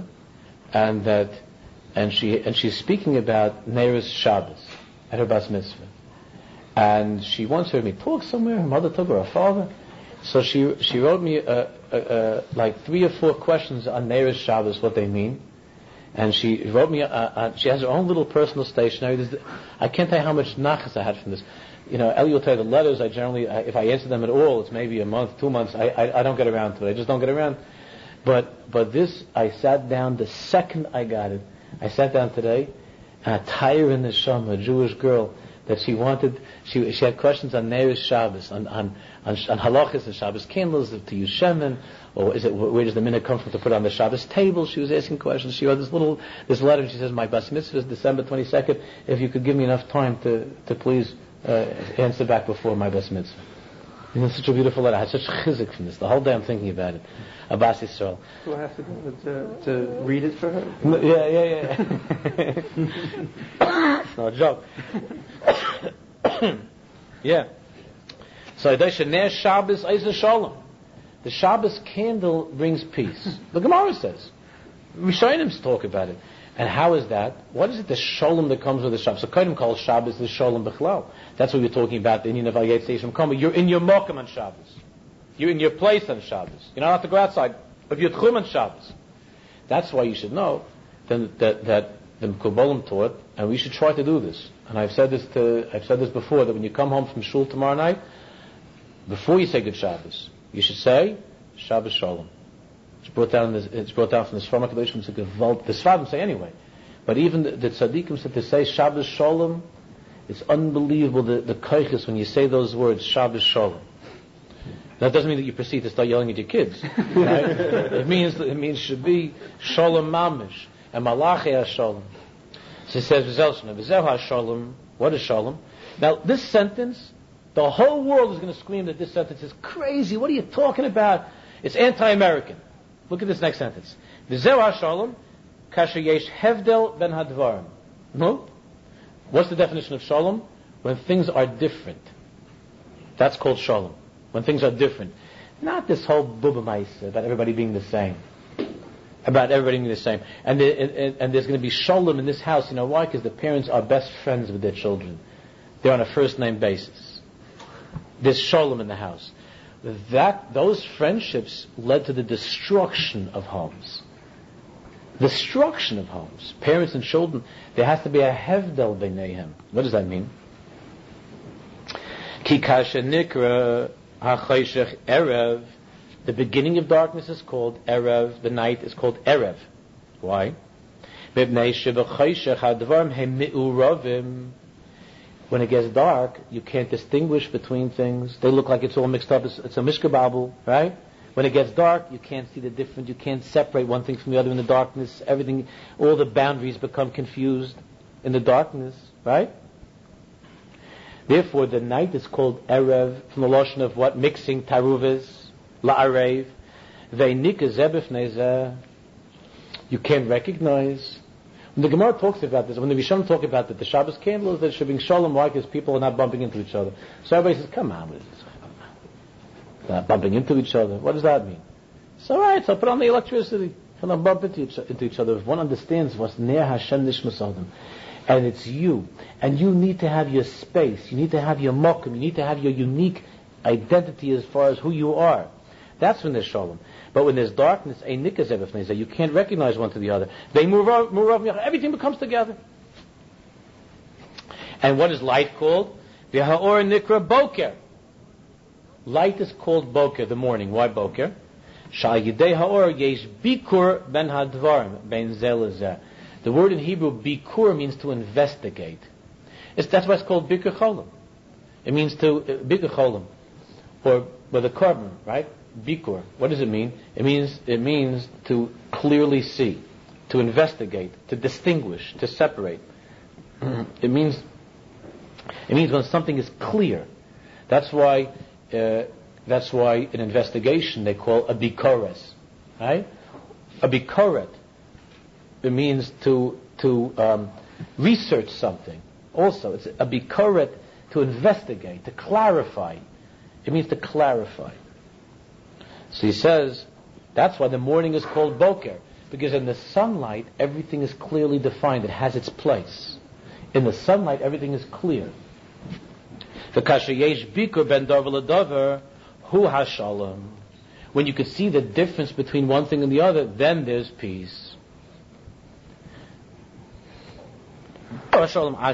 and she's speaking about Neiros Shabbos at her bas mitzvah, and she wants to hear me talk somewhere. Her mother took her, her father. So she wrote me like 3 or 4 questions on Neiros Shabbos, what they mean, and she wrote me. She has her own little personal stationery. I can't tell you how much nachas I had from this. You know, Eli will tell you the letters. I generally, if I answer them at all, it's maybe a month, 2 months. I don't get around to it. I just don't get around. But this, I sat down the second I got it. I sat down today, and a Tyre in the Shama, a Jewish girl, that she had questions on Neiros Shabbos, on halachas and Shabbos candles, to use shemen, or where does the minhag come from to put on the Shabbos table? She was asking questions. She wrote this letter, and she says, my bas mitzvah is December 22nd. If you could give me enough time to please answer back before my bas mitzvah. And it's such a beautiful letter. I had such chizik from this. The whole day I'm thinking about it. Abbas Yisrael.
Do I have to go to read it for her?
No, yeah. It's not a joke. Yeah. So Ner Shabbos Eisa Shalom. The Shabbos candle brings peace. The Gemara says. Rishonim talk about it. And how is that? What is it, the shalom that comes with the Shabbos? So Kodim calls Shabbos the shalom b'chlal. That's what we're talking about, the Indian of Al-Yetz Yishem Koma. You're in your mokum on Shabbos. You're in your place on Shabbos. You're not allowed to go outside of your tchum on Shabbos. That's why you should know that the Mekubalim taught, and we should try to do this. And I've said this before, that when you come home from shul tomorrow night, before you say good Shabbos, you should say Shabbos Shalom. It's brought down from the Sfar HaKadoshim. It's a gewalt. The Sfarim say anyway, but even the tzaddikim said to say Shabbos Shalom, it's unbelievable the koiches when you say those words Shabbos Shalom. That doesn't mean that you proceed to start yelling at your kids. Right? it means should be Shalom Mamish and Malachi Shalom. So it says V'zel Shalom. What is Shalom? Now this sentence, the whole world is going to scream that this sentence is crazy. What are you talking about? It's anti-American. Look at this next sentence. V'zeh shalom, kasher yesh hevdel ben hadvarim. No? What's the definition of shalom? When things are different. That's called shalom. When things are different. Not this whole bubamais about everybody being the same. About everybody being the same. And there's going to be shalom in this house. You know why? Because the parents are best friends with their children. They're on a first name basis. There's shalom in the house. Those friendships led to the destruction of homes. Destruction of homes. Parents and children. There has to be a hevdel b'neihem. What does that mean? Ki kasher nikra ha'choshech erev. The beginning of darkness is called erev. The night is called erev. Why? Mipnei shebechoshech hadvarim hem mi'uravim. When it gets dark, you can't distinguish between things. They look like it's all mixed up. It's a mishkababel, right? When it gets dark, you can't see the difference. You can't separate one thing from the other in the darkness. Everything, all the boundaries become confused in the darkness, right? Therefore, the night is called Erev, from the lashon of what? Mixing, taruves, la'arev. Ve'nika zebef nezeh. You can't recognize. When the Gemara talks about this, when the Rishonim talk about that, the Shabbos candles that should be shalom, why? Because people are not bumping into each other. So everybody says, come on, they're not bumping into each other. What does that mean? It's alright, so put on the electricity. Can not bump into each other. If one understands what's near Hashem Nishmas Adam, and it's you, and you need to have your space, you need to have your mokum, you need to have your unique identity as far as who you are. That's when there's shalom. But when there's darkness, you can't recognize one to the other. They move out, everything becomes together. And what is light called? The ha'or nikra boker. Light is called boker, the morning. Why boker? Shal yidei ha'or yesh bikur ben hadvarim ben zelazeh. The word in Hebrew, bikur, means to investigate. That's why it's called bikur cholim. It means to, bikur cholim. Or with a carbon, right? Bikur. What does it mean? It means to clearly see, to investigate, to distinguish, to separate. It means when something is clear. That's why an investigation they call a bikores, right? A bikoret. It means to research something. Also, it's a bikoret, to investigate, to clarify. It means to clarify. So he says, that's why the morning is called boker, because in the sunlight, everything is clearly defined. It has its place. In the sunlight, everything is clear. When you could see the difference between one thing and the other, then there's peace. One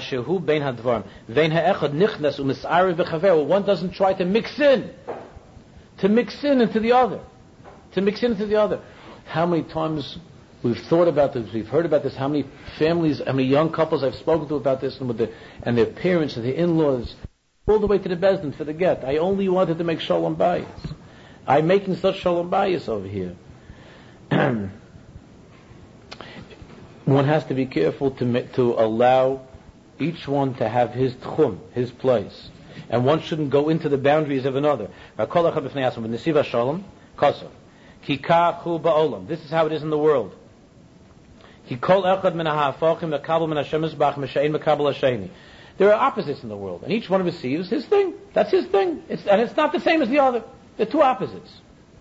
doesn't try to mix in into the other. How many times we've thought about this, we've heard about this, how many families, how many young couples I've spoken to about this, and their parents and their in-laws, all the way to the Bezdin for the get. I only wanted to make shalom bayis. I'm making such shalom bayis over here. One has to be careful to allow each one to have his tchum, his place. And one shouldn't go into the boundaries of another. This is how it is in the world. There are opposites in the world, and each one receives his thing. That's his thing. And it's not the same as the other. They're two opposites.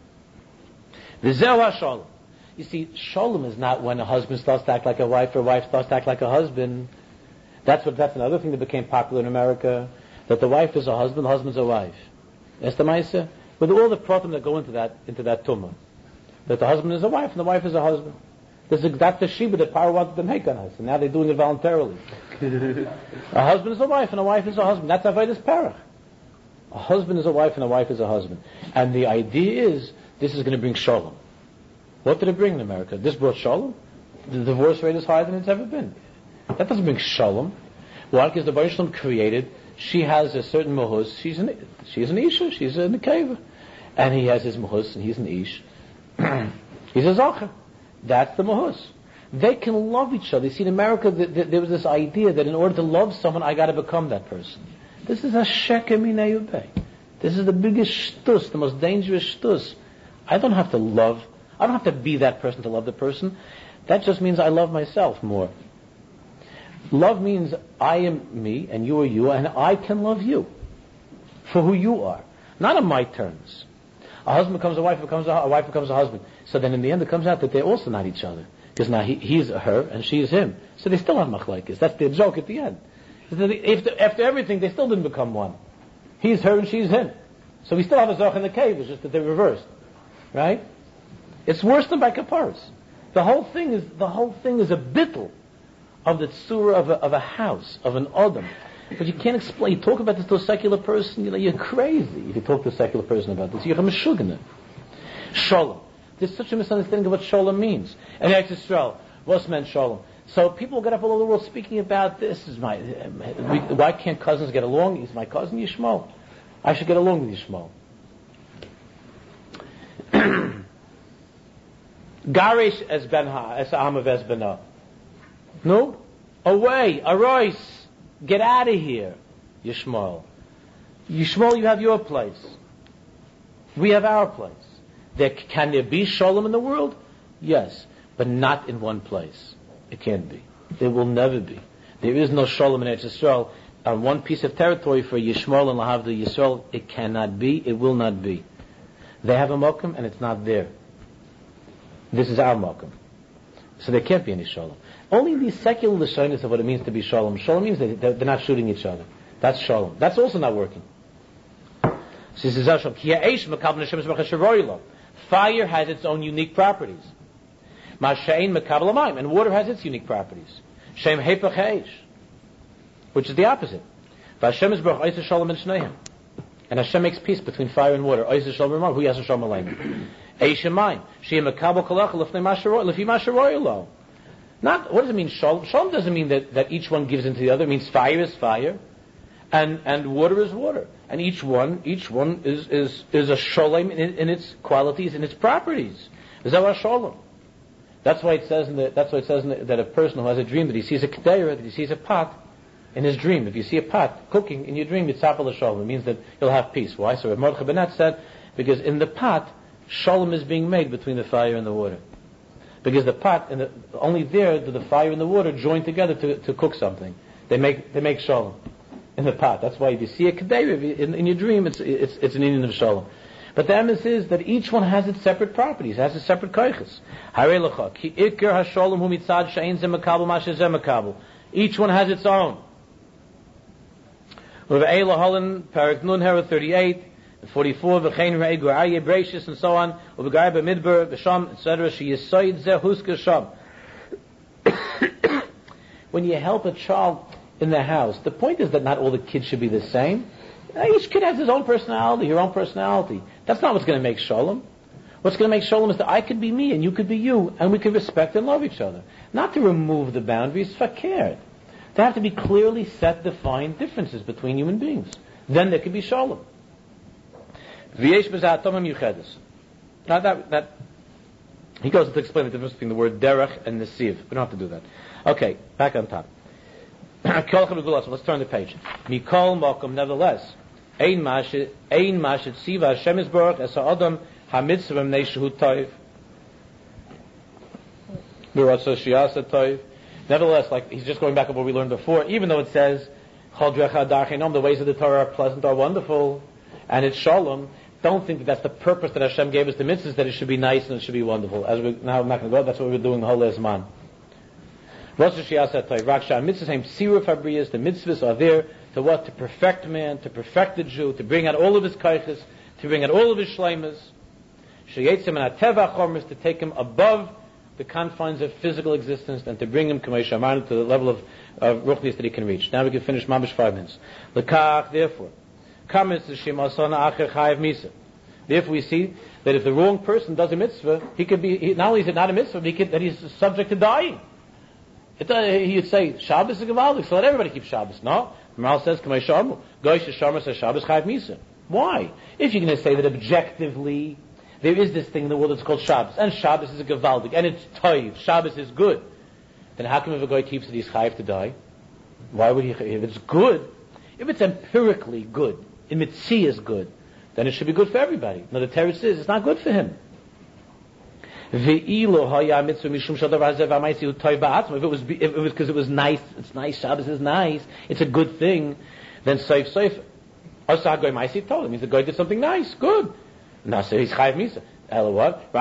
You see, shalom is not when a husband starts to act like a wife, or a wife starts to act like a husband. That's another thing that became popular in America, that the wife is a husband, the husband's a wife. That's the ma'aseh. With all the problem that go into that tumah, that the husband is a wife and the wife is a husband. That's the shiba that Paro wanted to make on us, and now they're doing it voluntarily. A husband is a wife and a wife is a husband. That's avodas parach. A husband is a wife and a wife is a husband. And the idea is, this is going to bring shalom. What did it bring in America? This brought shalom. The divorce rate is higher than it's ever been. That doesn't bring shalom. Why? Because the Baruch Shalom created, she has a certain muhus, she's an isha, she's a nekeva. And he has his muhus, and he's an ish. He's a zacher. That's the muhus. They can love each other. You see, in America, there was this idea that in order to love someone, I got to become that person. This is a sheker minei ubei. This is the biggest shtus, the most dangerous shtus. I don't have to love. I don't have to be that person to love the person. That just means I love myself more. Love means I am me and you are you, and I can love you for who you are, not on my terms. A husband becomes a wife, a wife becomes a husband. So then in the end it comes out that they're also not each other. Because now he's her and she is him. So they still have machlekes. That's their joke at the end. After everything, they still didn't become one. He's her and she's him. So we still have a zach in the cave, it's just that they're reversed. Right? It's worse than by kaparas. The whole thing is a bittul of the tzura of a house, of an adam. But you can't explain. You talk about this to a secular person, you're crazy if you talk to a secular person about this. You're a meshugana. Shalom. There's such a misunderstanding of what shalom means. And Eretz Yisrael, what's meant shalom? So people get up all over the world speaking about this. Why can't cousins get along? He's my cousin Yishmael. I should get along with Yishmael. Garish es benha, es amav es benah. No? Away, arise, get out of here, Yishmael. Yishmael, you have your place. We have our place. Can there be shalom in the world? Yes, but not in one place. It can't be. There will never be. There is no shalom in Eretz Yisrael on one piece of territory for Yishmael and Lahavdil Yisrael. It cannot be. It will not be. They have a mokum and it's not there. This is our mokum. So there can't be any shalom. Only these secular lashonis of what it means to be shalom. Shalom means that they're not shooting each other. That's shalom. That's also not working. Fire has its own unique properties. And water has its unique properties. Which is the opposite. And Hashem makes peace between fire and water. Not, what does it mean, shalom? Shalom doesn't mean that each one gives into the other. It means fire is fire, and water is water. And each one is a shalom in its qualities, in its properties. Zawar shalom. That's why it says that a person who has a dream that he sees a kedaira, that he sees a pot in his dream. If you see a pot cooking in your dream, it's tzapal shalom. It means that you'll have peace. Why? So Rav Mordechai Bennett said, because in the pot, shalom is being made between the fire and the water. Because the pot, only there do the fire and the water join together to cook something. They make shalom in the pot. That's why if you see a kedaira in your dream, it's an union of shalom. But the emes is that each one has its separate properties, has its separate koiches. Each one has its own. Parak Nun, 38, 44, V'chein Re'ei Gur'ayeh Breishis, and so on, U'v'gai B'midbar, B'sham, etc. She is Soid Zeh Huska Sham. When you help a child in the house, the point is that not all the kids should be the same. Each kid has his own personality, her own personality. That's not what's going to make shalom. What's going to make shalom is that I could be me and you could be you, and we could respect and love each other. Not to remove the boundaries, fakir. There have to be clearly set, defined differences between human beings. Then there could be shalom. Now that he goes to explain the difference between the word derech and nesiv. We don't have to do that. Okay, back on top. Let's turn the page. Mikol Malkum, nevertheless, Ein Mashit Siva Hashem Yisborach Es HaAdam HaMitzvah Mnei Shehu Toiv B'Ratzo Shiasa Toiv. Nevertheless, like he's just going back to what we learned before, even though it says Chol Drecha Darchei Nom, the ways of the Torah are pleasant, are wonderful, and it's Shalom, don't think that that's the purpose that Hashem gave us the mitzvahs, that it should be nice and it should be wonderful. As we now I'm not going to go, that's what we were doing the whole last month. The mitzvahs are there to what? To perfect man, to perfect the Jew, to bring out all of his kaiches, to bring out all of his shleimas, to take him above the confines of physical existence and to bring him to the level of ruchnius that he can reach. Now we can finish mamish 5 minutes. Therefore, we see that if the wrong person does a mitzvah, he could be, not only is it not a mitzvah, but that he's subject to dying. He would say, Shabbos is gevaldik, so let everybody keep Shabbos. No. Maral says, Kamei Shamu. Goy Sheshamar says, Shabbos Chayav Misa. Why? If you're going to say that objectively, there is this thing in the world that's called Shabbos, and Shabbos is a gevaldik, and it's toiv, Shabbos is good, then how come if a guy keeps it, he's chayav to die? Why would he, if it's good, if it's empirically good, in Mitzi is good, then it should be good for everybody. Now the Torah says, it's not good for him. If it was because it was nice, it's nice, Shabbos is nice, it's a good thing, then Seif. It means the guy did something nice, good. Now so he's Chayav Misa. Ela what?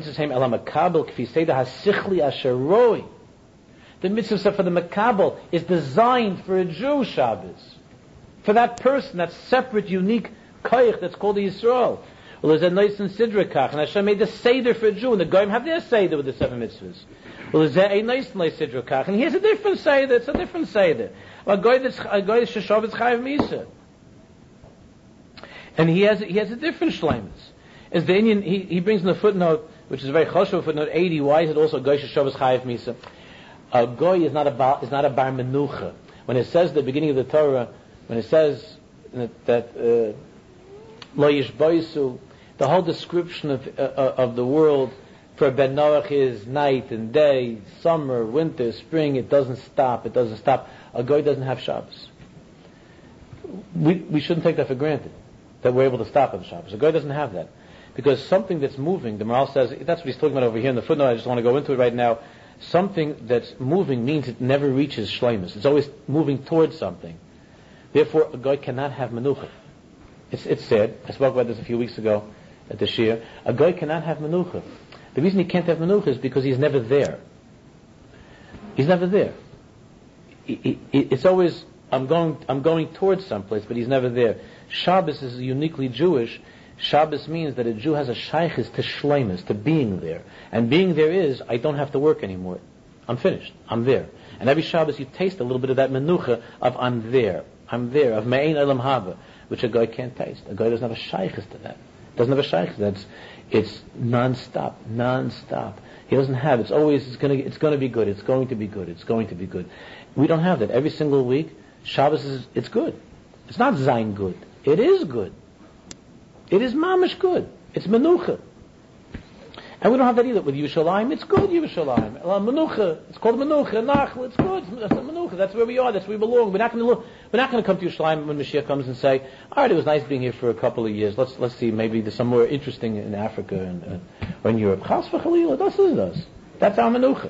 The mitzvah for the Makabel is designed for a Jew, Shabbos. For that person, that separate, unique koich that's called the Yisrael. Well, there's a nice and sidra and Hashem made the Seder for a Jew, and the Goyim have their Seder with the 7 mitzvahs. Well, there's a nice and sidra and he has a different Seder, it's a different Seder. A Goy that's Sheshav is Chayav Misa. And he has a different Shleimus. As the Indian, he brings in the footnote, which is very choshev, footnote 80, why is it also Goy Sheshav is Chayav Misa? A Goy is not a bar menucha. When it says at the beginning of the Torah, when it says that Lo Yishboisu, the whole description of the world for Ben Noach is night and day, summer, winter, spring. It doesn't stop. A Goy doesn't have Shabbos. We shouldn't take that for granted, that we're able to stop on Shabbos. A Goy doesn't have that. Because something that's moving, the Maral says, that's what he's talking about over here in the footnote, I just want to go into it right now. Something that's moving means it never reaches Shleimus. It's always moving towards something. Therefore, a Goy cannot have Menucha. It's said, I spoke about this a few weeks ago at the Shir, a Goy cannot have Menucha. The reason he can't have Menucha is because he's never there. He's never there. It's always I'm going towards someplace, but he's never there. Shabbos is uniquely Jewish. Shabbos means that a Jew has a shaykhis to shleimus, to being there. And being there is, I don't have to work anymore. I'm finished. I'm there. And every Shabbos you taste a little bit of that menucha of I'm there, of me'ein elam haba, which a guy can't taste. A guy doesn't have a shaykhis to that. Doesn't have a shaykhis. It's non-stop. He doesn't have. It's always. It's going to be good. It's going to be good. It's going to be good. We don't have that. Every single week, Shabbos is. It's good. It's not zayin good. It is good. It is mamish good. It's menucha. And we don't have that either with Yerushalayim. It's good Yerushalayim. Menucha. It's called menucha. Nachla. It's good. It's menucha. That's where we are. That's where we belong. We're not going to come to Yerushalayim when Mashiach comes and say, "All right, it was nice being here for a couple of years. Let's see. Maybe there's somewhere interesting in Africa or in Europe." Chas v'chalila. Das is das. That's our menucha.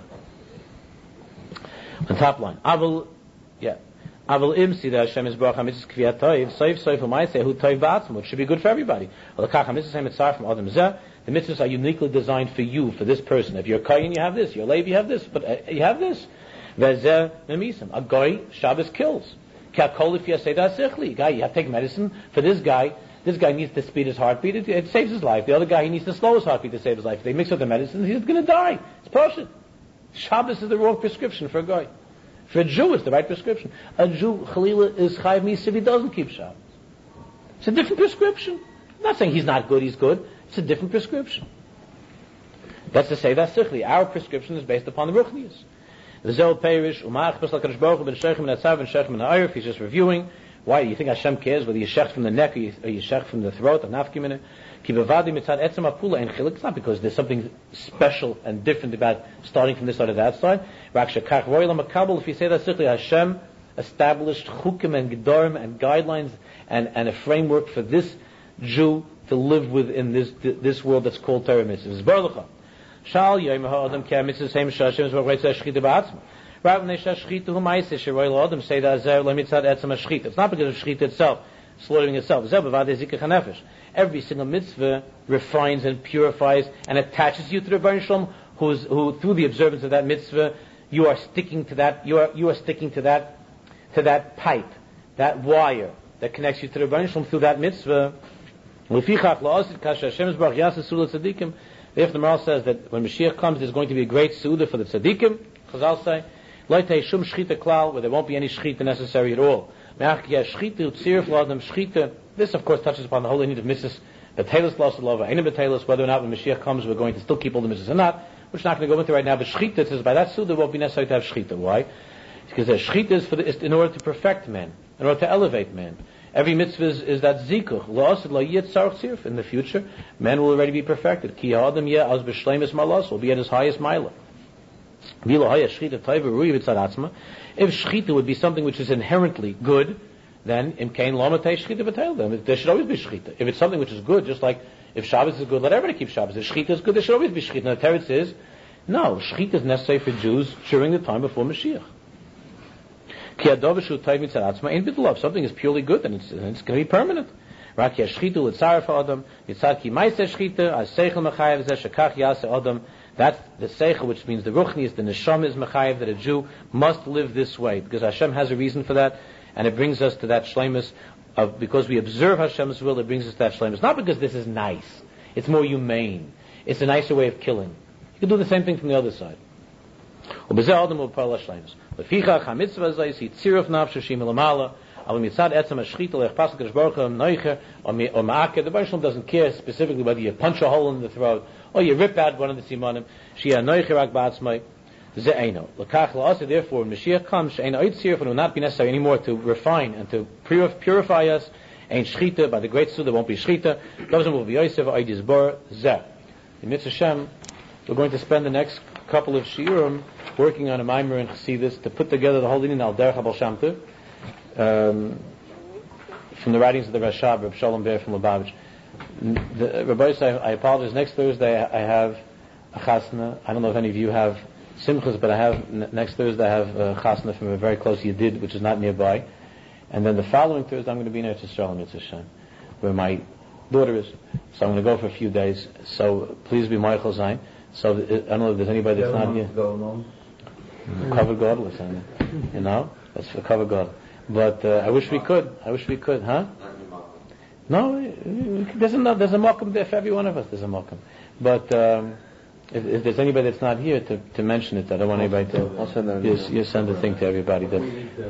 On top line. Aval imsi that Hashem is barach hamitzvah kviyat toiv soif u'maiseh hu toiv ba'atzmo, which should be good for everybody. L'kach hamitzvah mitzvah from adam zeh. The mitzvahs are uniquely designed for you, for this person. If you're a kohen, you have this. You're a Levi, you have this. But you have this. Vezeh memisim. A goy Shabbos kills. Ka'kol if you say that sichli. Guy, you have to take medicine for this guy. This guy needs to speed his heartbeat. It saves his life. The other guy, he needs to slow his heartbeat to save his life. If they mix up the medicine, he's going to die. It's potion. Shabbos is the wrong prescription for a guy. For a Jew, it's the right prescription. A Jew, Chalila, is Chayiv Misa if he doesn't keep Shabbos. It's a different prescription. I'm not saying he's not good, he's good. It's a different prescription. That's to say that Sichli. Our prescription is based upon the Ruchnius. The Zel Perish, Umach, Pesach HaKadosh Baruch Hu, Ben Shechem and Atzav, Ben Shechem and Ha'ayif. He's just reviewing. Why do you think Hashem cares whether you shech from the neck or you shech from the throat, or nafkiminah? It's not because there's something special and different about starting from this side or that side. If you say that simply, Hashem established chukim and gedorim and guidelines and a framework for this Jew to live within this world that's called Torah mitzvahs. Right when they say that it's not because of shechita itself, slaughtering itself. Every single mitzvah refines and purifies and attaches you to the Rebbeinu Shalom, who through the observance of that mitzvah, you are sticking to that. You are sticking to that pipe, that wire that connects you to the Rebbeinu Shalom through that mitzvah. The Maral says that when Mashiach comes, there's going to be a great seudah for the tzaddikim. Chazal say, shum shchita klal, where there won't be any shchita necessary at all. This, of course, touches upon the whole need of mitzvahs, whether or not when Mashiach comes, we're going to still keep all the mitzvahs or not, which we're not going to go into right now. But shchita, it says, by that seudah, won't be necessary to have shchita. Why? Because the shchita is in order to perfect man, in order to elevate man. Every mitzvah is that zikuch. In the future, man will already be perfected. Ki ha'adam yeh az b'shleimus malos, will be at his highest milah. If shchita would be something which is inherently good, then there should always be shchita. If it's something which is good, just like if Shabbos is good, let everybody keep Shabbos. If shchita is good, there should always be shchita. And the teretz is, no, shchita is necessary for Jews during the time before Mashiach. Something is purely good, then it's going to be permanent. That's the seichel, which means the ruchni, the neshama is mechayev, that a Jew must live this way, because Hashem has a reason for that, and it brings us to that shleimus of, because we observe Hashem's will, it brings us to that shleimus. Not because this is nice, it's more humane, it's a nicer way of killing. You can do the same thing from the other side. The Baruch doesn't care specifically whether you punch a hole in the throat or you rip out one of the simanim. Therefore, when Mashiach comes, it will not be necessary anymore to refine and to purify us. Ain't shchita, by the great suda won't be shchita. In Mitzvah Shem, we're going to spend the next couple of shiurim working on a Maimer and Chassidus to put together the whole Indian al derech Baal Shem Tov, from the writings of the Rashab, Reb Shalom Ber from Lubavitch. Rabbi, I apologize. Next Thursday I have a chasna. I don't know if any of you have simchas, but I have next Thursday I have a chasna from a very close Yedid, which is not nearby. And then the following Thursday I'm going to be in Eretz Yisrael, Mitzvah Shem, where my daughter is. So I'm going to go for a few days. So please be Michael Zayin. So I don't know if there's anybody that's not here.
Go along.
Cover God, listen. You know, that's for cover God. But I wish we could. Huh?
Not in the Malkum.
No, there's a Malkum there for every one of us. There's a Malkum. But if there's anybody that's not here to mention it, I don't want anybody to.
I'll send that.
You send the thing to everybody. What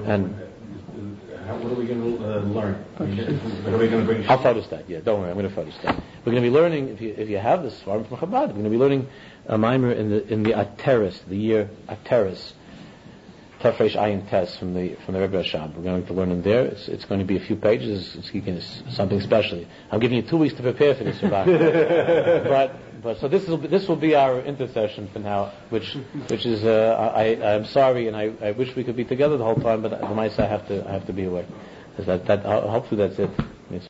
are we going to learn? What are we going to bring?
I'll photostat. Yeah, don't worry. I'm going to photostat. We're going to be learning. If you have this Svarim from Chabad, we're going to be learning a mimer in the Ateris, the year Ateris. Tafresh Ayin Tes from the Rebbe Rashab. We're going to learn in there. It's going to be a few pages. It's something special. I'm giving you 2 weeks to prepare for this, but so this will be our intersession for now, which is I'm sorry, and I wish we could be together the whole time, but the mice I have to be away. Hopefully that's it.